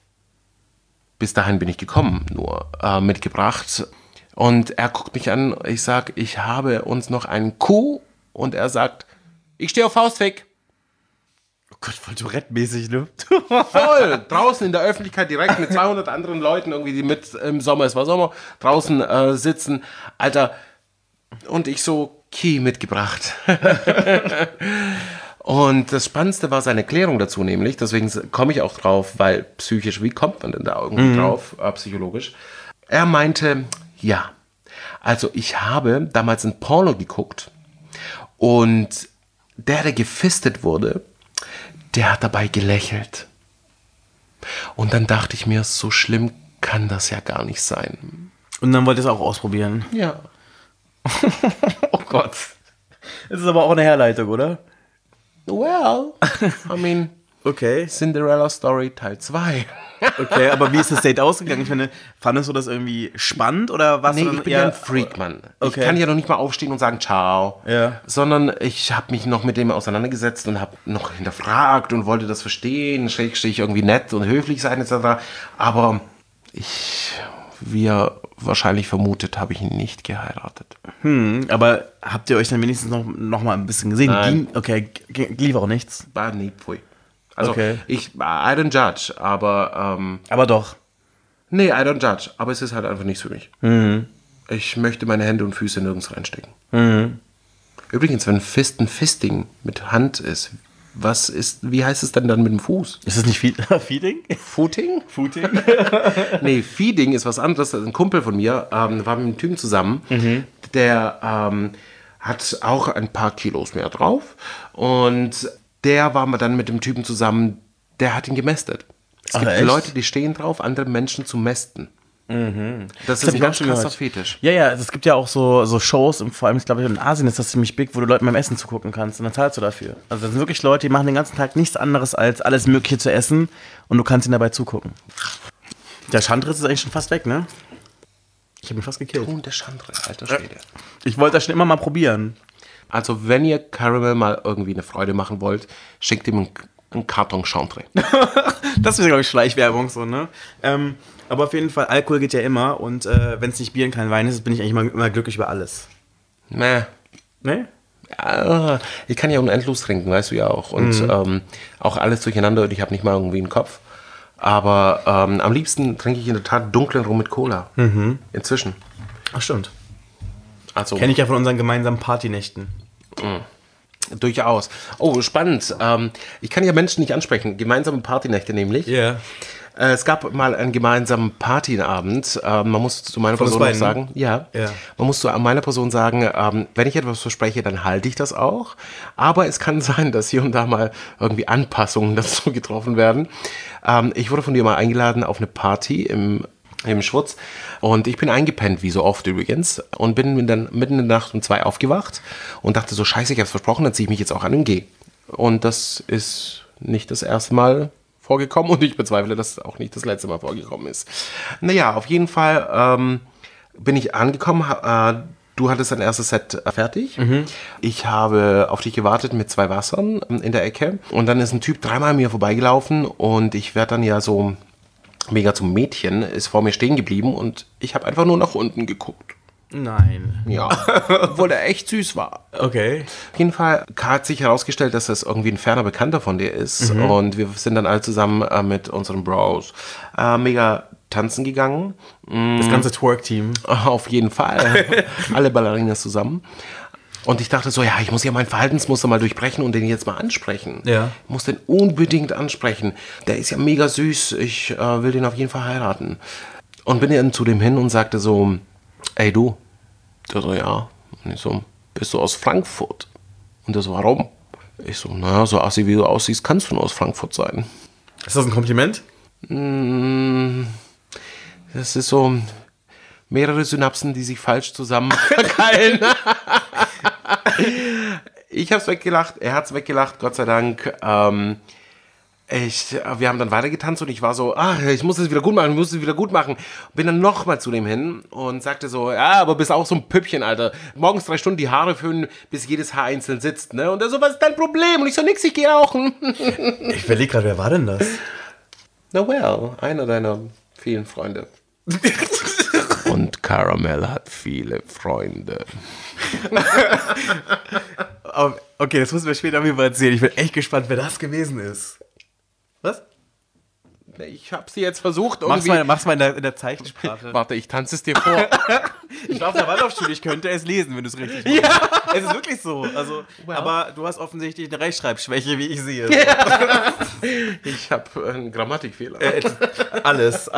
bis dahin bin ich gekommen, nur mitgebracht. Und er guckt mich an, ich sage, ich habe uns noch einen Kuh. Und er sagt, ich stehe auf Faustfick. Oh Gott, voll Tourette-mäßig, ne? Voll, draußen in der Öffentlichkeit direkt mit 200 anderen Leuten, irgendwie, die mit im Sommer, es war Sommer, draußen sitzen. Alter, und ich so Key mitgebracht. Und das Spannendste war seine Erklärung dazu, nämlich, deswegen komme ich auch drauf, weil psychisch, wie kommt man denn da irgendwie drauf, psychologisch? Er meinte, ja, also ich habe damals ein Porno geguckt und der gefistet wurde, der hat dabei gelächelt. Und dann dachte ich mir, so schlimm kann das ja gar nicht sein. Und dann wollte ich es auch ausprobieren. Ja. Oh Gott. Das ist aber auch eine Herleitung, oder? Well, I mean, okay. Cinderella Story Teil 2. Okay, aber wie ist das Date ausgegangen? Ich meine, fandest du das irgendwie spannend oder was? Nee, ich bin ja ein Freak, Mann. Okay. Ich kann ja noch nicht mal aufstehen und sagen Ciao. Ja. Sondern ich habe mich noch mit dem auseinandergesetzt und habe noch hinterfragt und wollte das verstehen, schrägstrich irgendwie nett und höflich sein etc. Aber wie ihr wahrscheinlich vermutet, habe ich ihn nicht geheiratet. Aber habt ihr euch dann wenigstens noch mal ein bisschen gesehen? Nein. Lief auch nichts. War nie, pfui. Also Okay. I don't judge, aber Aber doch. nee, I don't judge, aber es ist halt einfach nichts für mich. Ich möchte meine Hände und Füße nirgends reinstecken. Übrigens, wenn Fisting mit Hand ist, wie heißt es denn dann mit dem Fuß? Ist das nicht Feeding? Footing? Footing? Nee, Feeding ist was anderes. Ein Kumpel von mir war mit einem Typen zusammen, der hat auch ein paar Kilos mehr drauf und der war dann mit dem Typen zusammen, der hat ihn gemästet. Es gibt echt? Leute, die stehen drauf, andere Menschen zu mästen. Das ist hab ein ich ganz auch schon krasser gehört. Fetisch. Ja, es gibt ja auch so Shows, vor allem, ich glaube, in Asien ist das ziemlich big, wo du Leuten beim Essen zugucken kannst und dann zahlst du dafür. Also das sind wirklich Leute, die machen den ganzen Tag nichts anderes, als alles Mögliche zu essen und du kannst ihnen dabei zugucken. Der Schandriss ist eigentlich schon fast weg, ne? Ich habe ihn fast gekillt. Und der Chandra, alter Schwede. Ich wollte das schon immer mal probieren. Also wenn ihr Caramel mal irgendwie eine Freude machen wollt, schickt ihm einen Karton Chandra. Das ist, glaube ich, Schleichwerbung so, ne? Aber auf jeden Fall, Alkohol geht ja immer und wenn es nicht Bier und kein Wein ist, bin ich eigentlich immer glücklich über alles. Nee. Ne? Ja, ich kann ja unendlos trinken, weißt du ja auch. Und auch alles durcheinander und ich habe nicht mal irgendwie einen Kopf. Aber am liebsten trinke ich in der Tat dunklen Rum mit Cola. Inzwischen. Ach, stimmt. Also, Kenne ich ja von unseren gemeinsamen Partynächten. Durchaus. Oh, spannend. Ich kann ja Menschen nicht ansprechen. Gemeinsame Partynächte nämlich. Ja. Yeah. Es gab mal einen gemeinsamen Partyabend. Man muss zu meiner Person auch sagen, man muss zu meiner Person sagen, wenn ich etwas verspreche, dann halte ich das auch. Aber es kann sein, dass hier und da mal irgendwie Anpassungen dazu getroffen werden. Ich wurde von dir mal eingeladen auf eine Party im Schwutz und ich bin eingepennt, wie so oft übrigens, und bin dann mitten in der Nacht um 2 aufgewacht und dachte so, scheiße, ich hab's versprochen, dann ziehe ich mich jetzt auch an und gehe. Und das ist nicht das erste Mal vorgekommen und ich bezweifle, dass es auch nicht das letzte Mal vorgekommen ist. Naja, auf jeden Fall bin ich angekommen. Du hattest dein erstes Set fertig. Mhm. Ich habe auf dich gewartet mit 2 Wassern in der Ecke und dann ist ein Typ 3-mal an mir vorbeigelaufen und ich werde dann ja so mega zum Mädchen, ist vor mir stehen geblieben und ich habe einfach nur nach unten geguckt. Nein. Ja, obwohl der echt süß war. Okay. Auf jeden Fall hat sich herausgestellt, dass das irgendwie ein ferner Bekannter von dir ist. Mhm. Und wir sind dann alle zusammen mit unseren Bros mega tanzen gegangen. Das ganze Twerk-Team. Auf jeden Fall. Alle Ballerinas zusammen. Und ich dachte so, ja, ich muss ja mein Verhaltensmuster mal durchbrechen und den jetzt mal ansprechen. Ja. Ich muss den unbedingt ansprechen. Der ist ja mega süß. Ich will den auf jeden Fall heiraten. Und bin dann zu dem hin und sagte so, ey du, der so, ja. Und ich so, bist du aus Frankfurt? Und der so, warum? Ich so, naja, so assi wie du aussiehst, kannst du nur aus Frankfurt sein. Ist das ein Kompliment? Das ist so mehrere Synapsen, die sich falsch zusammen verkeilen. Ich hab's weggelacht, er hat's weggelacht, Gott sei Dank. Wir haben dann weitergetanzt und ich war so, ich muss es wieder gut machen, Bin dann nochmal zu dem hin und sagte so, ja, aber bist auch so ein Püppchen, Alter. Morgens 3 Stunden die Haare föhnen, bis jedes Haar einzeln sitzt, ne? Und er so, was ist dein Problem? Und ich so, nix, ich gehe rauchen. Ich überlege gerade, wer war denn das? Na well, einer deiner vielen Freunde. Und Caramel hat viele Freunde. Okay, das müssen wir später mal erzählen. Ich bin echt gespannt, wer das gewesen ist. Was? Ich habe sie jetzt versucht irgendwie... Mach's mal in der Zeichensprache. Warte, ich tanze es dir vor. Ich war auf der Waldorfschule, ich könnte es lesen, wenn du es richtig machst. Ja. Es ist wirklich so. Also, aber du hast offensichtlich eine Rechtschreibschwäche, wie ich sehe. Ja. Ich habe einen Grammatikfehler. Alles.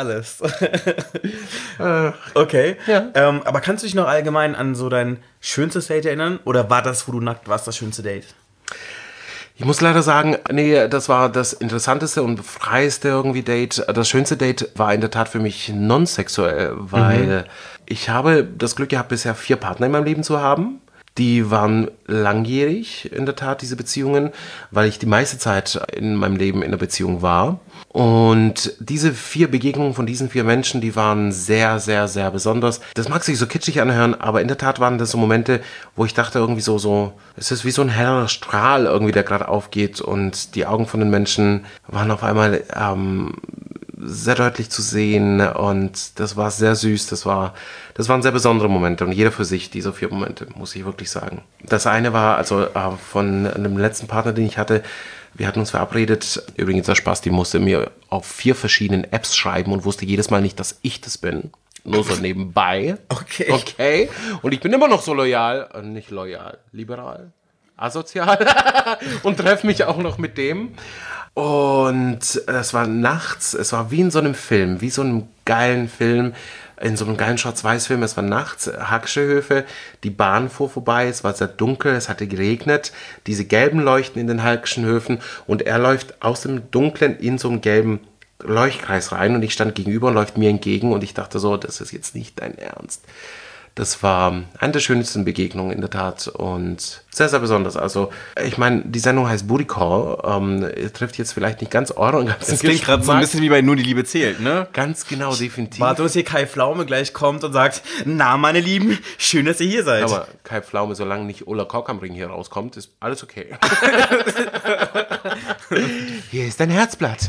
Okay. Ja. Aber kannst du dich noch allgemein an so dein schönstes Date erinnern? Oder war das, wo du nackt warst, das schönste Date? Ich muss leider sagen, nee, das war das interessanteste und freieste irgendwie Date. Das schönste Date war in der Tat für mich non-sexuell, weil ich habe das Glück gehabt, bisher 4 Partner in meinem Leben zu haben. Die waren langjährig, in der Tat, diese Beziehungen, weil ich die meiste Zeit in meinem Leben in einer Beziehung war. Und diese 4 Begegnungen von diesen 4 Menschen, die waren sehr, sehr, sehr besonders. Das mag sich so kitschig anhören, aber in der Tat waren das so Momente, wo ich dachte irgendwie so, es ist wie so ein heller Strahl irgendwie, der gerade aufgeht und die Augen von den Menschen waren auf einmal sehr deutlich zu sehen und das war sehr süß, das waren sehr besondere Momente und jeder für sich, diese 4 Momente, muss ich wirklich sagen. Das eine war also von einem letzten Partner, den ich hatte, wir hatten uns verabredet, übrigens der Spaß, die musste mir auf 4 verschiedenen Apps schreiben und wusste jedes Mal nicht, dass ich das bin. Nur so nebenbei. Okay. Und ich bin immer noch so nicht loyal, liberal, asozial und treffe mich auch noch mit dem. Und es war nachts, es war wie in so einem Film, wie so einem geilen Film, in so einem geilen Schwarz-Weiß-Film. Es war nachts, Hacksche Höfe, die Bahn fuhr vorbei, es war sehr dunkel, es hatte geregnet, diese gelben Leuchten in den Hackschen Höfen und er läuft aus dem Dunklen in so einen gelben Leuchtkreis rein und ich stand gegenüber und läuft mir entgegen und ich dachte so, das ist jetzt nicht dein Ernst. Das war eine der schönsten Begegnungen in der Tat und sehr, sehr besonders. Also, ich meine, die Sendung heißt Booty Call, trifft jetzt vielleicht nicht ganz euren ganzen Das klingt gerade so ein bisschen wie bei Nur die Liebe zählt, ne? Ganz genau, definitiv. Warte, dass hier Kai Pflaume gleich kommt und sagt, na, meine Lieben, schön, dass ihr hier seid. Aber Kai Pflaume, solange nicht Ulla Kork am Ring hier rauskommt, ist alles okay. Hier ist dein Herzblatt.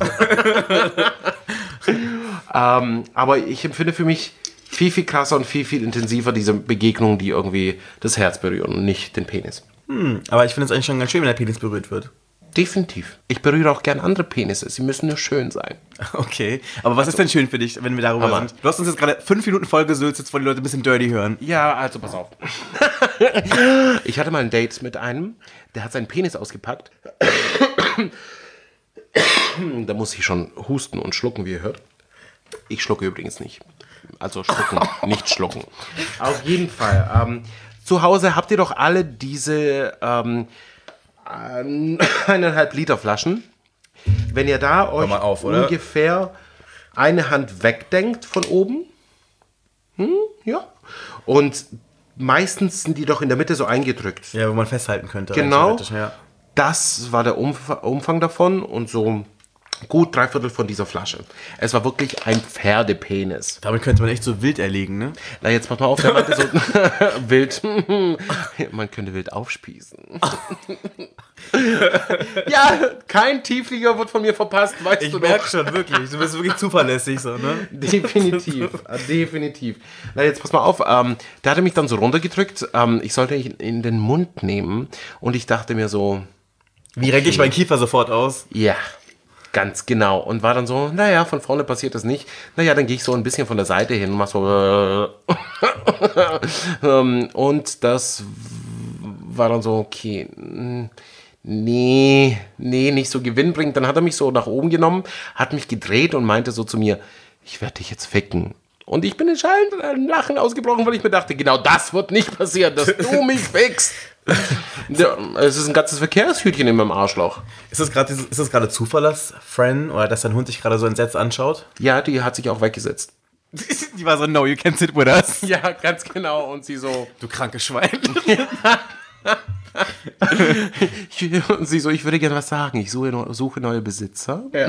Aber ich empfinde für mich viel, viel krasser und viel, viel intensiver diese Begegnungen, die irgendwie das Herz berühren und nicht den Penis. Aber ich finde es eigentlich schon ganz schön, wenn der Penis berührt wird. Definitiv. Ich berühre auch gern andere Penisse. Sie müssen nur schön sein. Okay, aber was ist denn schön für dich, wenn wir darüber sind? Du hast uns jetzt gerade 5 Minuten vollgesülzt, jetzt wollen die Leute ein bisschen dirty hören. Ja, also pass auf. Ich hatte mal ein Date mit einem, der hat seinen Penis ausgepackt. Da muss ich schon husten und schlucken, wie ihr hört. Ich schlucke übrigens nicht. Also schlucken, nicht schlucken. Auf jeden Fall. Zu Hause habt ihr doch alle diese 1,5 Liter Flaschen. Wenn ihr da euch auf, ungefähr eine Hand wegdenkt von oben, ja, und meistens sind die doch in der Mitte so eingedrückt. Ja, wo man festhalten könnte. Genau, ja. das war der Umfang davon und so gut 3/4 von dieser Flasche. Es war wirklich ein Pferdepenis. Damit könnte man echt so wild erlegen, ne? Na, jetzt pass mal auf, der meinte so wild. Man könnte wild aufspießen. Ja, kein Tieflieger wird von mir verpasst, weißt du Ich doch. merke schon, wirklich. Du bist wirklich zuverlässig so, ne? Definitiv, definitiv. Na, jetzt pass mal auf, der hatte mich dann so runtergedrückt, ich sollte ihn in den Mund nehmen und ich dachte mir so, Wie recke ich meinen Kiefer sofort aus? ja, ganz genau. Und war dann so, naja, von vorne passiert das nicht. Naja, dann gehe ich so ein bisschen von der Seite hin und mach so. Und das war dann so, okay, nee, nicht so gewinnbringend. Dann hat er mich so nach oben genommen, hat mich gedreht und meinte so zu mir, ich werde dich jetzt ficken. Und ich bin in schallendem Lachen ausgebrochen, weil ich mir dachte, genau das wird nicht passieren, dass du mich fickst. Ja, es ist ein ganzes Verkehrshütchen in meinem Arschloch. Ist das gerade Zufall, dass Fran oder dass dein Hund dich gerade so entsetzt anschaut? Ja, die hat sich auch weggesetzt. Die war so, no, you can't sit with us. Ja, ganz genau. Und sie so, Du krankes Schwein. und sie so, ich würde gerne was sagen. Ich suche neue Besitzer. Ja.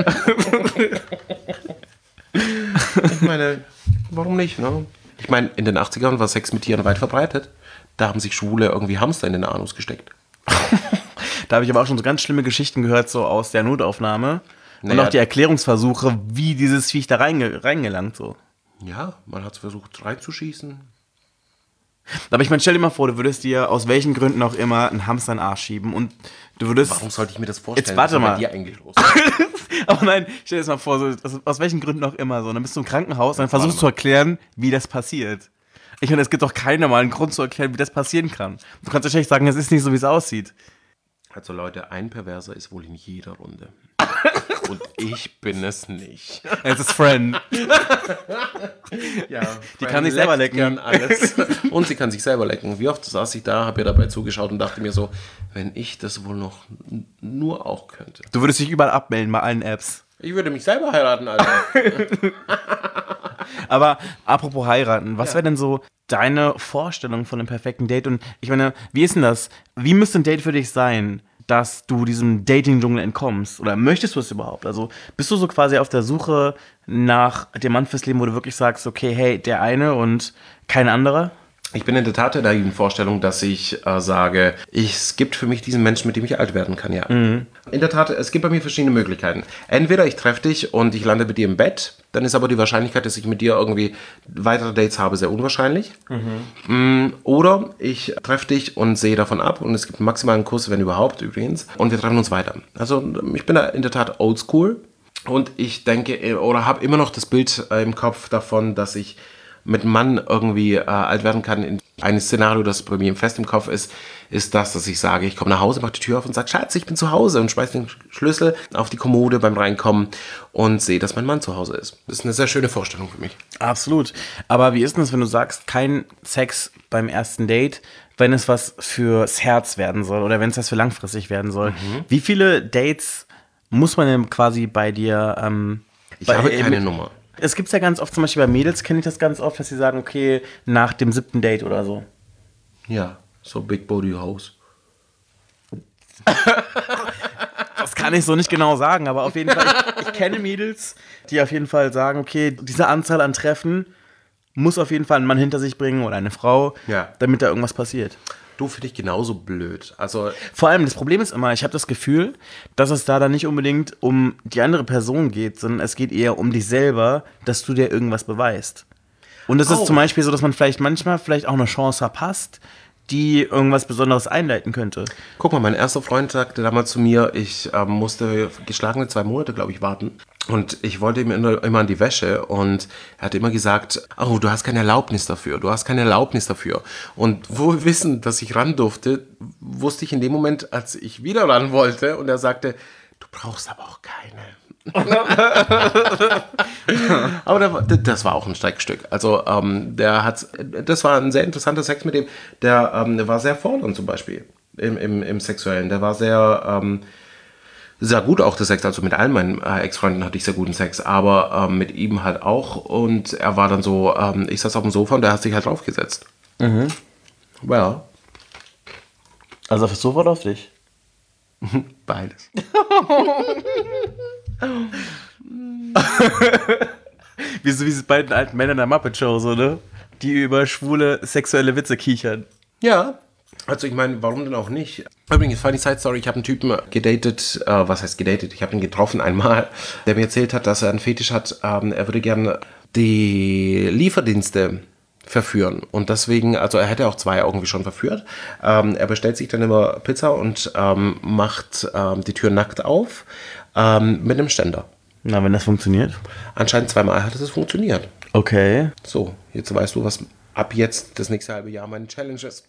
Ich meine, warum nicht, ne? Ich meine, in den 80ern war Sex mit Tieren weit verbreitet. Da haben sich Schwule irgendwie Hamster in den Anus gesteckt. Da habe ich aber auch schon so ganz schlimme Geschichten gehört, so aus der Notaufnahme. Und Naja, auch die Erklärungsversuche, wie dieses Viech da reingelangt, so. ja, man hat es versucht reinzuschießen. Aber ich meine, stell dir mal vor, du würdest dir aus welchen Gründen auch immer einen Hamster in den Arsch schieben und du würdest... Warum sollte ich mir das vorstellen? Jetzt warte Was ist mal. bei dir eigentlich los? Aber nein, stell dir das mal vor, so, aus welchen Gründen auch immer so. Dann bist du im Krankenhaus und dann versuchst du zu erklären, wie das passiert. Ich meine, es gibt doch keinen normalen Grund zu erklären, wie das passieren kann. Du kannst wahrscheinlich sagen, es ist nicht so, wie es aussieht. Also Leute, ein Perverser ist wohl in jeder Runde. Und ich bin es nicht. Es ist Fran. Ja, Die kann sich selber lecken. Gern alles. Und sie kann sich selber lecken. Wie oft saß ich da, habe ihr dabei zugeschaut und dachte mir so, wenn ich das wohl noch nur auch könnte. Du würdest dich überall abmelden bei allen Apps. Ich würde mich selber heiraten, Alter. Aber apropos heiraten, was wäre denn so deine Vorstellung von einem perfekten Date? Und ich meine, wie ist denn das? Wie müsste ein Date für dich sein, dass du diesem Dating-Dschungel entkommst? Oder möchtest du es überhaupt? Also bist du so quasi auf der Suche nach dem Mann fürs Leben, wo du wirklich sagst, okay, hey, der eine und kein anderer? Ich bin in der Tat in der Vorstellung, dass ich sage, es gibt für mich diesen Menschen, mit dem ich alt werden kann, ja. In der Tat, es gibt bei mir verschiedene Möglichkeiten. Entweder ich treffe dich und ich lande mit dir im Bett, dann ist aber die Wahrscheinlichkeit, dass ich mit dir irgendwie weitere Dates habe, sehr unwahrscheinlich. Oder ich treffe dich und sehe davon ab und es gibt maximal einen Kuss, wenn überhaupt übrigens, und wir treffen uns weiter. Also ich bin da in der Tat oldschool und ich denke oder habe immer noch das Bild im Kopf davon, dass ich mit einem Mann irgendwie alt werden kann. Ein Szenario, das bei mir fest im Kopf ist das, dass ich sage, ich komme nach Hause, mache die Tür auf und sage, Schatz, ich bin zu Hause und schmeiße den Schlüssel auf die Kommode beim Reinkommen und sehe, dass mein Mann zu Hause ist. Das ist eine sehr schöne Vorstellung für mich. Absolut. Aber wie ist denn das, wenn du sagst, kein Sex beim ersten Date, wenn es was fürs Herz werden soll oder wenn es was für langfristig werden soll? Wie viele Dates muss man denn quasi bei dir... Ich habe keine Nummer. Es gibt ja ganz oft, zum Beispiel bei Mädels kenne ich das ganz oft, dass sie sagen, okay, nach dem 7. Date oder so. Ja, so Big Body House. Das kann ich so nicht genau sagen, aber auf jeden Fall, ich kenne Mädels, die auf jeden Fall sagen, okay, diese Anzahl an Treffen muss auf jeden Fall ein Mann hinter sich bringen oder eine Frau, Ja. damit da irgendwas passiert. Du, finde ich genauso blöd. Also, Vor allem, das Problem ist immer, ich habe das Gefühl, dass es da dann nicht unbedingt um die andere Person geht, sondern es geht eher um dich selber, dass du dir irgendwas beweist. Und es ist zum Beispiel so, dass man vielleicht manchmal auch eine Chance verpasst, die irgendwas Besonderes einleiten könnte. Guck mal, mein erster Freund sagte damals zu mir, ich musste geschlagene 2 Monate, glaube ich, warten. Und ich wollte ihm immer an die Wäsche und er hat immer gesagt, oh, du hast keine Erlaubnis dafür, du hast keine Erlaubnis dafür. Und wohl wissend, dass ich ran durfte, wusste ich in dem Moment, als ich wieder ran wollte und er sagte, du brauchst aber auch keine. Aber das war auch ein Streckstück. Also das war ein sehr interessanter Sex mit dem, der war sehr fordernd zum Beispiel im Sexuellen. Der war sehr gut auch der Sex, also mit allen meinen Ex-Freunden hatte ich sehr guten Sex, aber mit ihm halt auch und er war dann so, ich saß auf dem Sofa und der hat sich halt draufgesetzt. Mhm. Well. Also auf das Sofa oder auf dich? Beides. Wie diese beiden alten Männer in der Muppet Show, so, ne? Die über schwule sexuelle Witze kichern. Ja. Also ich meine, warum denn auch nicht? Übrigens, funny side story, ich habe einen Typen gedatet, was heißt gedatet? Ich habe ihn getroffen einmal, der mir erzählt hat, dass er einen Fetisch hat, er würde gerne die Lieferdienste verführen und deswegen, also er hätte auch 2 irgendwie schon verführt. Er bestellt sich dann immer Pizza und macht die Tür nackt auf mit einem Ständer. Na, wenn das funktioniert? Anscheinend 2-mal hat es funktioniert. Okay. So, jetzt weißt du, was ab jetzt das nächste halbe Jahr meine Challenge ist.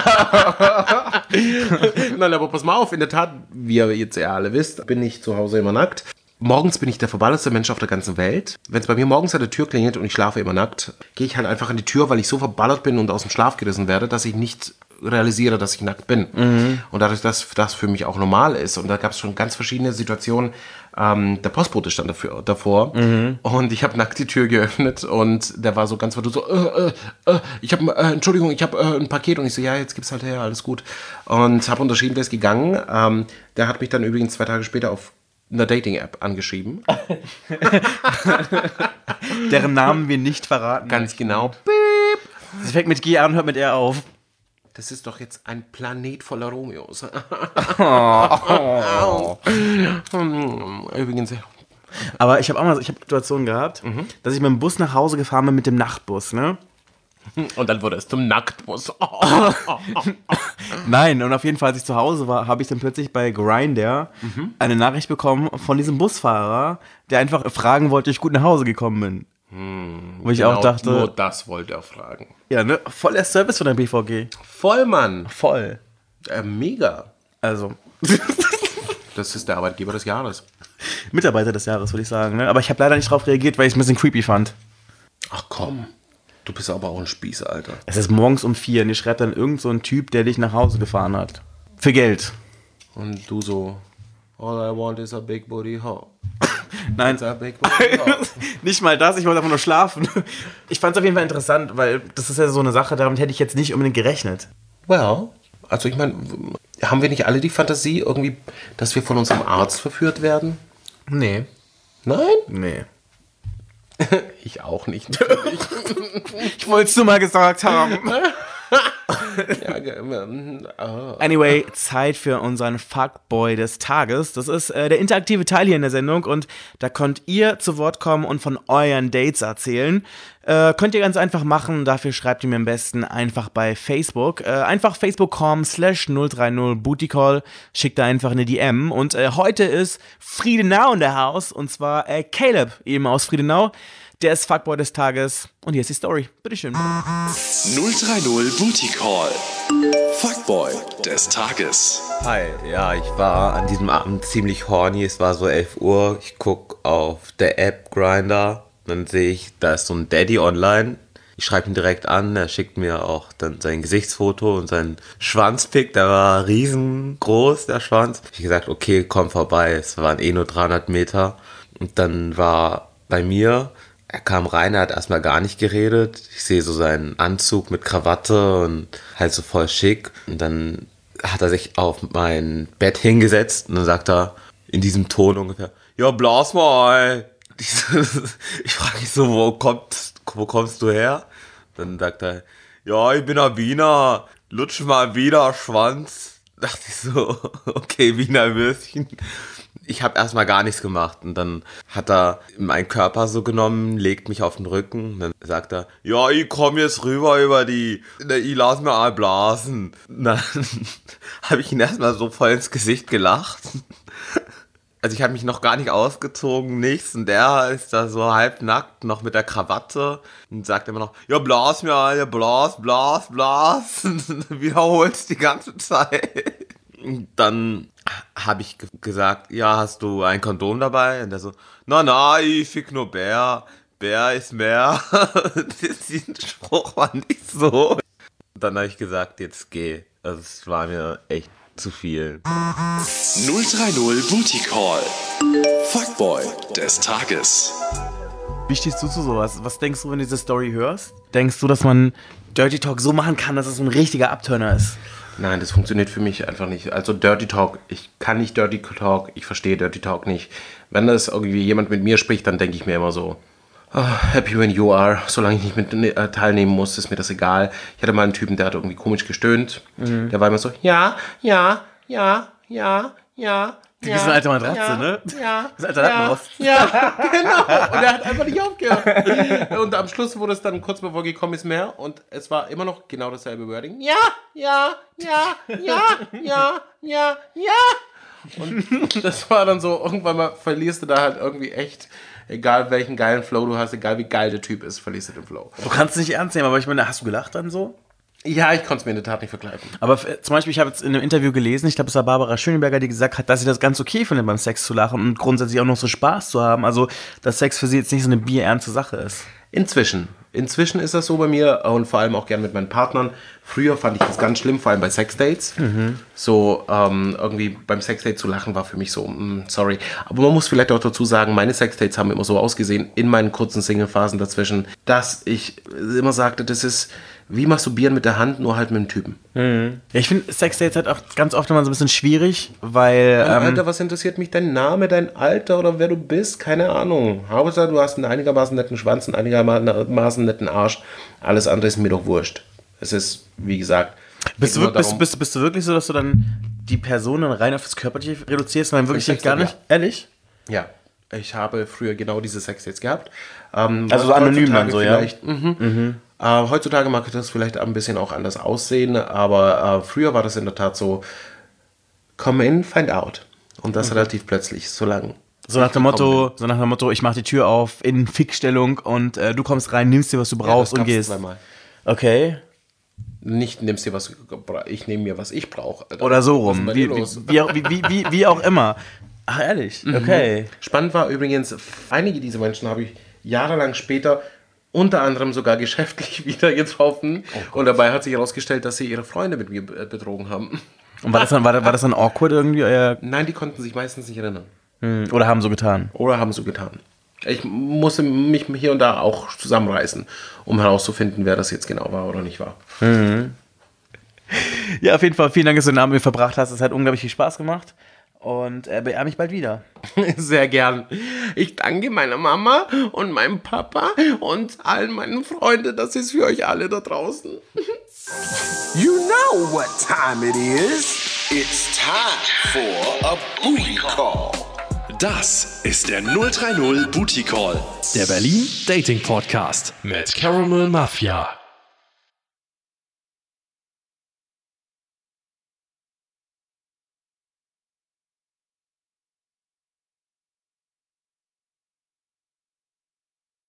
Nein, aber pass mal auf, in der Tat, wie ihr jetzt ja alle wisst, bin ich zu Hause immer nackt. Morgens bin ich der verballertste Mensch auf der ganzen Welt. Wenn es bei mir morgens an der Tür klingelt und ich schlafe immer nackt, gehe ich halt einfach an die Tür, weil ich so verballert bin und aus dem Schlaf gerissen werde, dass ich nicht realisiere, dass ich nackt bin. Mhm. Und dadurch, dass das für mich auch normal ist. Und da gab es schon ganz verschiedene Situationen. Der Postbote stand davor und ich habe nackt die Tür geöffnet und der war so ganz verdutzt so, ich habe, Entschuldigung, ich habe ein Paket und ich so, ja, jetzt gibt's halt her, alles gut. Und habe unterschrieben, der ist gegangen. Der hat mich dann übrigens 2 Tage später auf einer Dating-App angeschrieben. Deren Namen wir nicht verraten. Ganz genau. Das fängt mit G an und hört mit R auf. Das ist doch jetzt ein Planet voller Romeos. Übrigens. Aber ich habe auch mal Situationen gehabt, dass ich mit dem Bus nach Hause gefahren bin mit dem Nachtbus, ne? Und dann wurde es zum Nacktbus. Nein, und auf jeden Fall, als ich zu Hause war, habe ich dann plötzlich bei Grindr eine Nachricht bekommen von diesem Busfahrer, der einfach fragen wollte, ob ich gut nach Hause gekommen bin. Wo ich genau, auch dachte... Nur das wollte er fragen. Ja, ne? Voll der Service von der BVG. Voll, Mann. Voll. Mega. Also. Das ist der Arbeitgeber des Jahres. Mitarbeiter des Jahres, würde ich sagen. Ne? Aber ich habe leider nicht drauf reagiert, weil ich es ein bisschen creepy fand. Ach komm. Du bist aber auch ein Spießer, Alter. Es ist morgens um 4 und ihr schreibt dann irgend so ein Typ, der dich nach Hause gefahren hat. Für Geld. Und du so, all I want is a big booty hoe. Nein, nicht mal das, ich wollte einfach nur schlafen. Ich fand es auf jeden Fall interessant, weil das ist ja so eine Sache, damit hätte ich jetzt nicht unbedingt gerechnet. Well, also ich meine, haben wir nicht alle die Fantasie irgendwie, dass wir von unserem Arzt verführt werden? Nee. Nein? Nee. Ich auch nicht. Ich wollte es nur mal gesagt haben. Anyway, Zeit für unseren Fuckboy des Tages. Das ist der interaktive Teil hier in der Sendung und da könnt ihr zu Wort kommen und von euren Dates erzählen. Könnt ihr ganz einfach machen, dafür schreibt ihr mir am besten einfach bei Facebook. Einfach facebook.com/030bootycall, schickt da einfach eine DM und heute ist Friedenau in der Haus und zwar Caleb eben aus Friedenau. Der ist Fuckboy des Tages und hier ist die Story. Bitteschön. 030 Booty Call. Fuckboy des Tages. Hi, ja, ich war an diesem Abend ziemlich horny. Es war so 11 Uhr. Ich gucke auf der App Grindr. Dann sehe ich, da ist so ein Daddy online. Ich schreibe ihn direkt an. Er schickt mir auch dann sein Gesichtsfoto und seinen Schwanzpick. Der war riesengroß, der Schwanz. Ich habe gesagt, okay, komm vorbei. Es waren nur 300 Meter. Und dann war bei mir... Er kam rein, er hat erstmal gar nicht geredet. Ich sehe so seinen Anzug mit Krawatte und halt so voll schick. Und dann hat er sich auf mein Bett hingesetzt und dann sagt er in diesem Ton ungefähr, ja, blas mal, ey. Ich frage mich so, wo kommst du her? Dann sagt er, ja, ich bin ein Wiener, lutsch mal Wiener Schwanz. Dachte ich so, okay, Wiener Würstchen. ich habe erstmal gar nichts gemacht. Und dann hat er meinen Körper so genommen, legt mich auf den Rücken. Und dann sagt er, ja, ich komme jetzt rüber über ich lass mir mal blasen. Und dann habe ich ihn erstmal so voll ins Gesicht gelacht. Also ich habe mich noch gar nicht ausgezogen, nichts. Und der ist da so halbnackt, noch mit der Krawatte und sagt immer noch, ja, blas mir, Alter, blas. Und wiederholt die ganze Zeit. Und dann habe ich gesagt, ja, hast du ein Kondom dabei? Und der so, na, ich fick nur Bär. Bär ist mehr. Diesen Spruch war nicht so. Und dann habe ich gesagt, jetzt geh. Also es war mir echt zu viel. 030 Booty Call. Fuckboy des Tages. Wie stehst du zu sowas? Was denkst du, wenn du diese Story hörst? Denkst du, dass man Dirty Talk so machen kann, dass es so ein richtiger Abturner ist? Nein, das funktioniert für mich einfach nicht. Also Dirty Talk, ich kann nicht Dirty Talk, ich verstehe Dirty Talk nicht. Wenn das irgendwie jemand mit mir spricht, dann denke ich mir immer so, oh, happy when you are, solange ich nicht mit teilnehmen muss, ist mir das egal. Ich hatte mal einen Typen, der hat irgendwie komisch gestöhnt. Der war immer so, ja. Du bist eine alte Matratze, ne? Ja. Das alte Lattenhaus. Ja, genau. Und er hat einfach nicht aufgehört. Und am Schluss wurde es dann kurz bevor gekommen ist mehr und es war immer noch genau dasselbe Wording. Ja. Und das war dann so, irgendwann mal verlierst du da halt irgendwie echt, egal welchen geilen Flow du hast, egal wie geil der Typ ist, verlierst du den Flow. Du kannst es nicht ernst nehmen, aber ich meine, hast du gelacht dann so? Ja, ich konnte es mir in der Tat nicht verkleiden. Aber zum Beispiel, ich habe jetzt in einem Interview gelesen, ich glaube, es war Barbara Schöneberger, die gesagt hat, dass sie das ganz okay findet, beim Sex zu lachen und grundsätzlich auch noch so Spaß zu haben. Also, dass Sex für sie jetzt nicht so eine bierernste Sache ist. Inzwischen ist das so bei mir und vor allem auch gern mit meinen Partnern. Früher fand ich das ganz schlimm, vor allem bei Sexdates. So irgendwie beim Sexdate zu lachen war für mich so, sorry. Aber man muss vielleicht auch dazu sagen, meine Sexdates haben immer so ausgesehen, in meinen kurzen Singlephasen dazwischen, dass ich immer sagte, das ist wie masturbieren mit der Hand, nur halt mit dem Typen. Ja, ich finde Sexdates halt auch ganz oft immer so ein bisschen schwierig, weil... Alter, was interessiert mich dein Name, dein Alter oder wer du bist? Keine Ahnung. Hauptsache, du hast einen einigermaßen netten Schwanz, einen einigermaßen netten Arsch. Alles andere ist mir doch wurscht. Es ist, wie gesagt... Bist du wirklich so, dass du dann die Person dann rein auf das Körperliche reduzierst, weil wirklich gar nicht... Ja. Ehrlich? Ja. Ich habe früher genau diese Sexdates gehabt. Also so anonym dann so, ja? Heutzutage mag das vielleicht ein bisschen auch anders aussehen, aber früher war das in der Tat so, come in, find out. Und das relativ plötzlich, so lang. So nach dem Motto, ich mach die Tür auf in Fickstellung und du kommst rein, nimmst dir, was du brauchst und gehst. Zweimal. Okay. Nicht nimmst dir was, ich nehme mir, was ich brauche. Oder so rum. Wie auch immer. Ach, ehrlich? Okay. Spannend war übrigens, einige dieser Menschen habe ich jahrelang später unter anderem sogar geschäftlich wieder getroffen. Und dabei hat sich herausgestellt, dass sie ihre Freunde mit mir betrogen haben. Und war das dann awkward irgendwie? Nein, die konnten sich meistens nicht erinnern. Oder haben so getan? Ich musste mich hier und da auch zusammenreißen, um herauszufinden, wer das jetzt genau war oder nicht war. Ja, auf jeden Fall. Vielen Dank, dass du den Abend mit mir verbracht hast. Es hat unglaublich viel Spaß gemacht. Und beehr mich bald wieder. Sehr gern. Ich danke meiner Mama und meinem Papa und allen meinen Freunden. Das ist für euch alle da draußen. You know what time it is. It's time for a booty call. Das ist der 030 Booty Call, der Berlin Dating Podcast mit Caramel Mafia.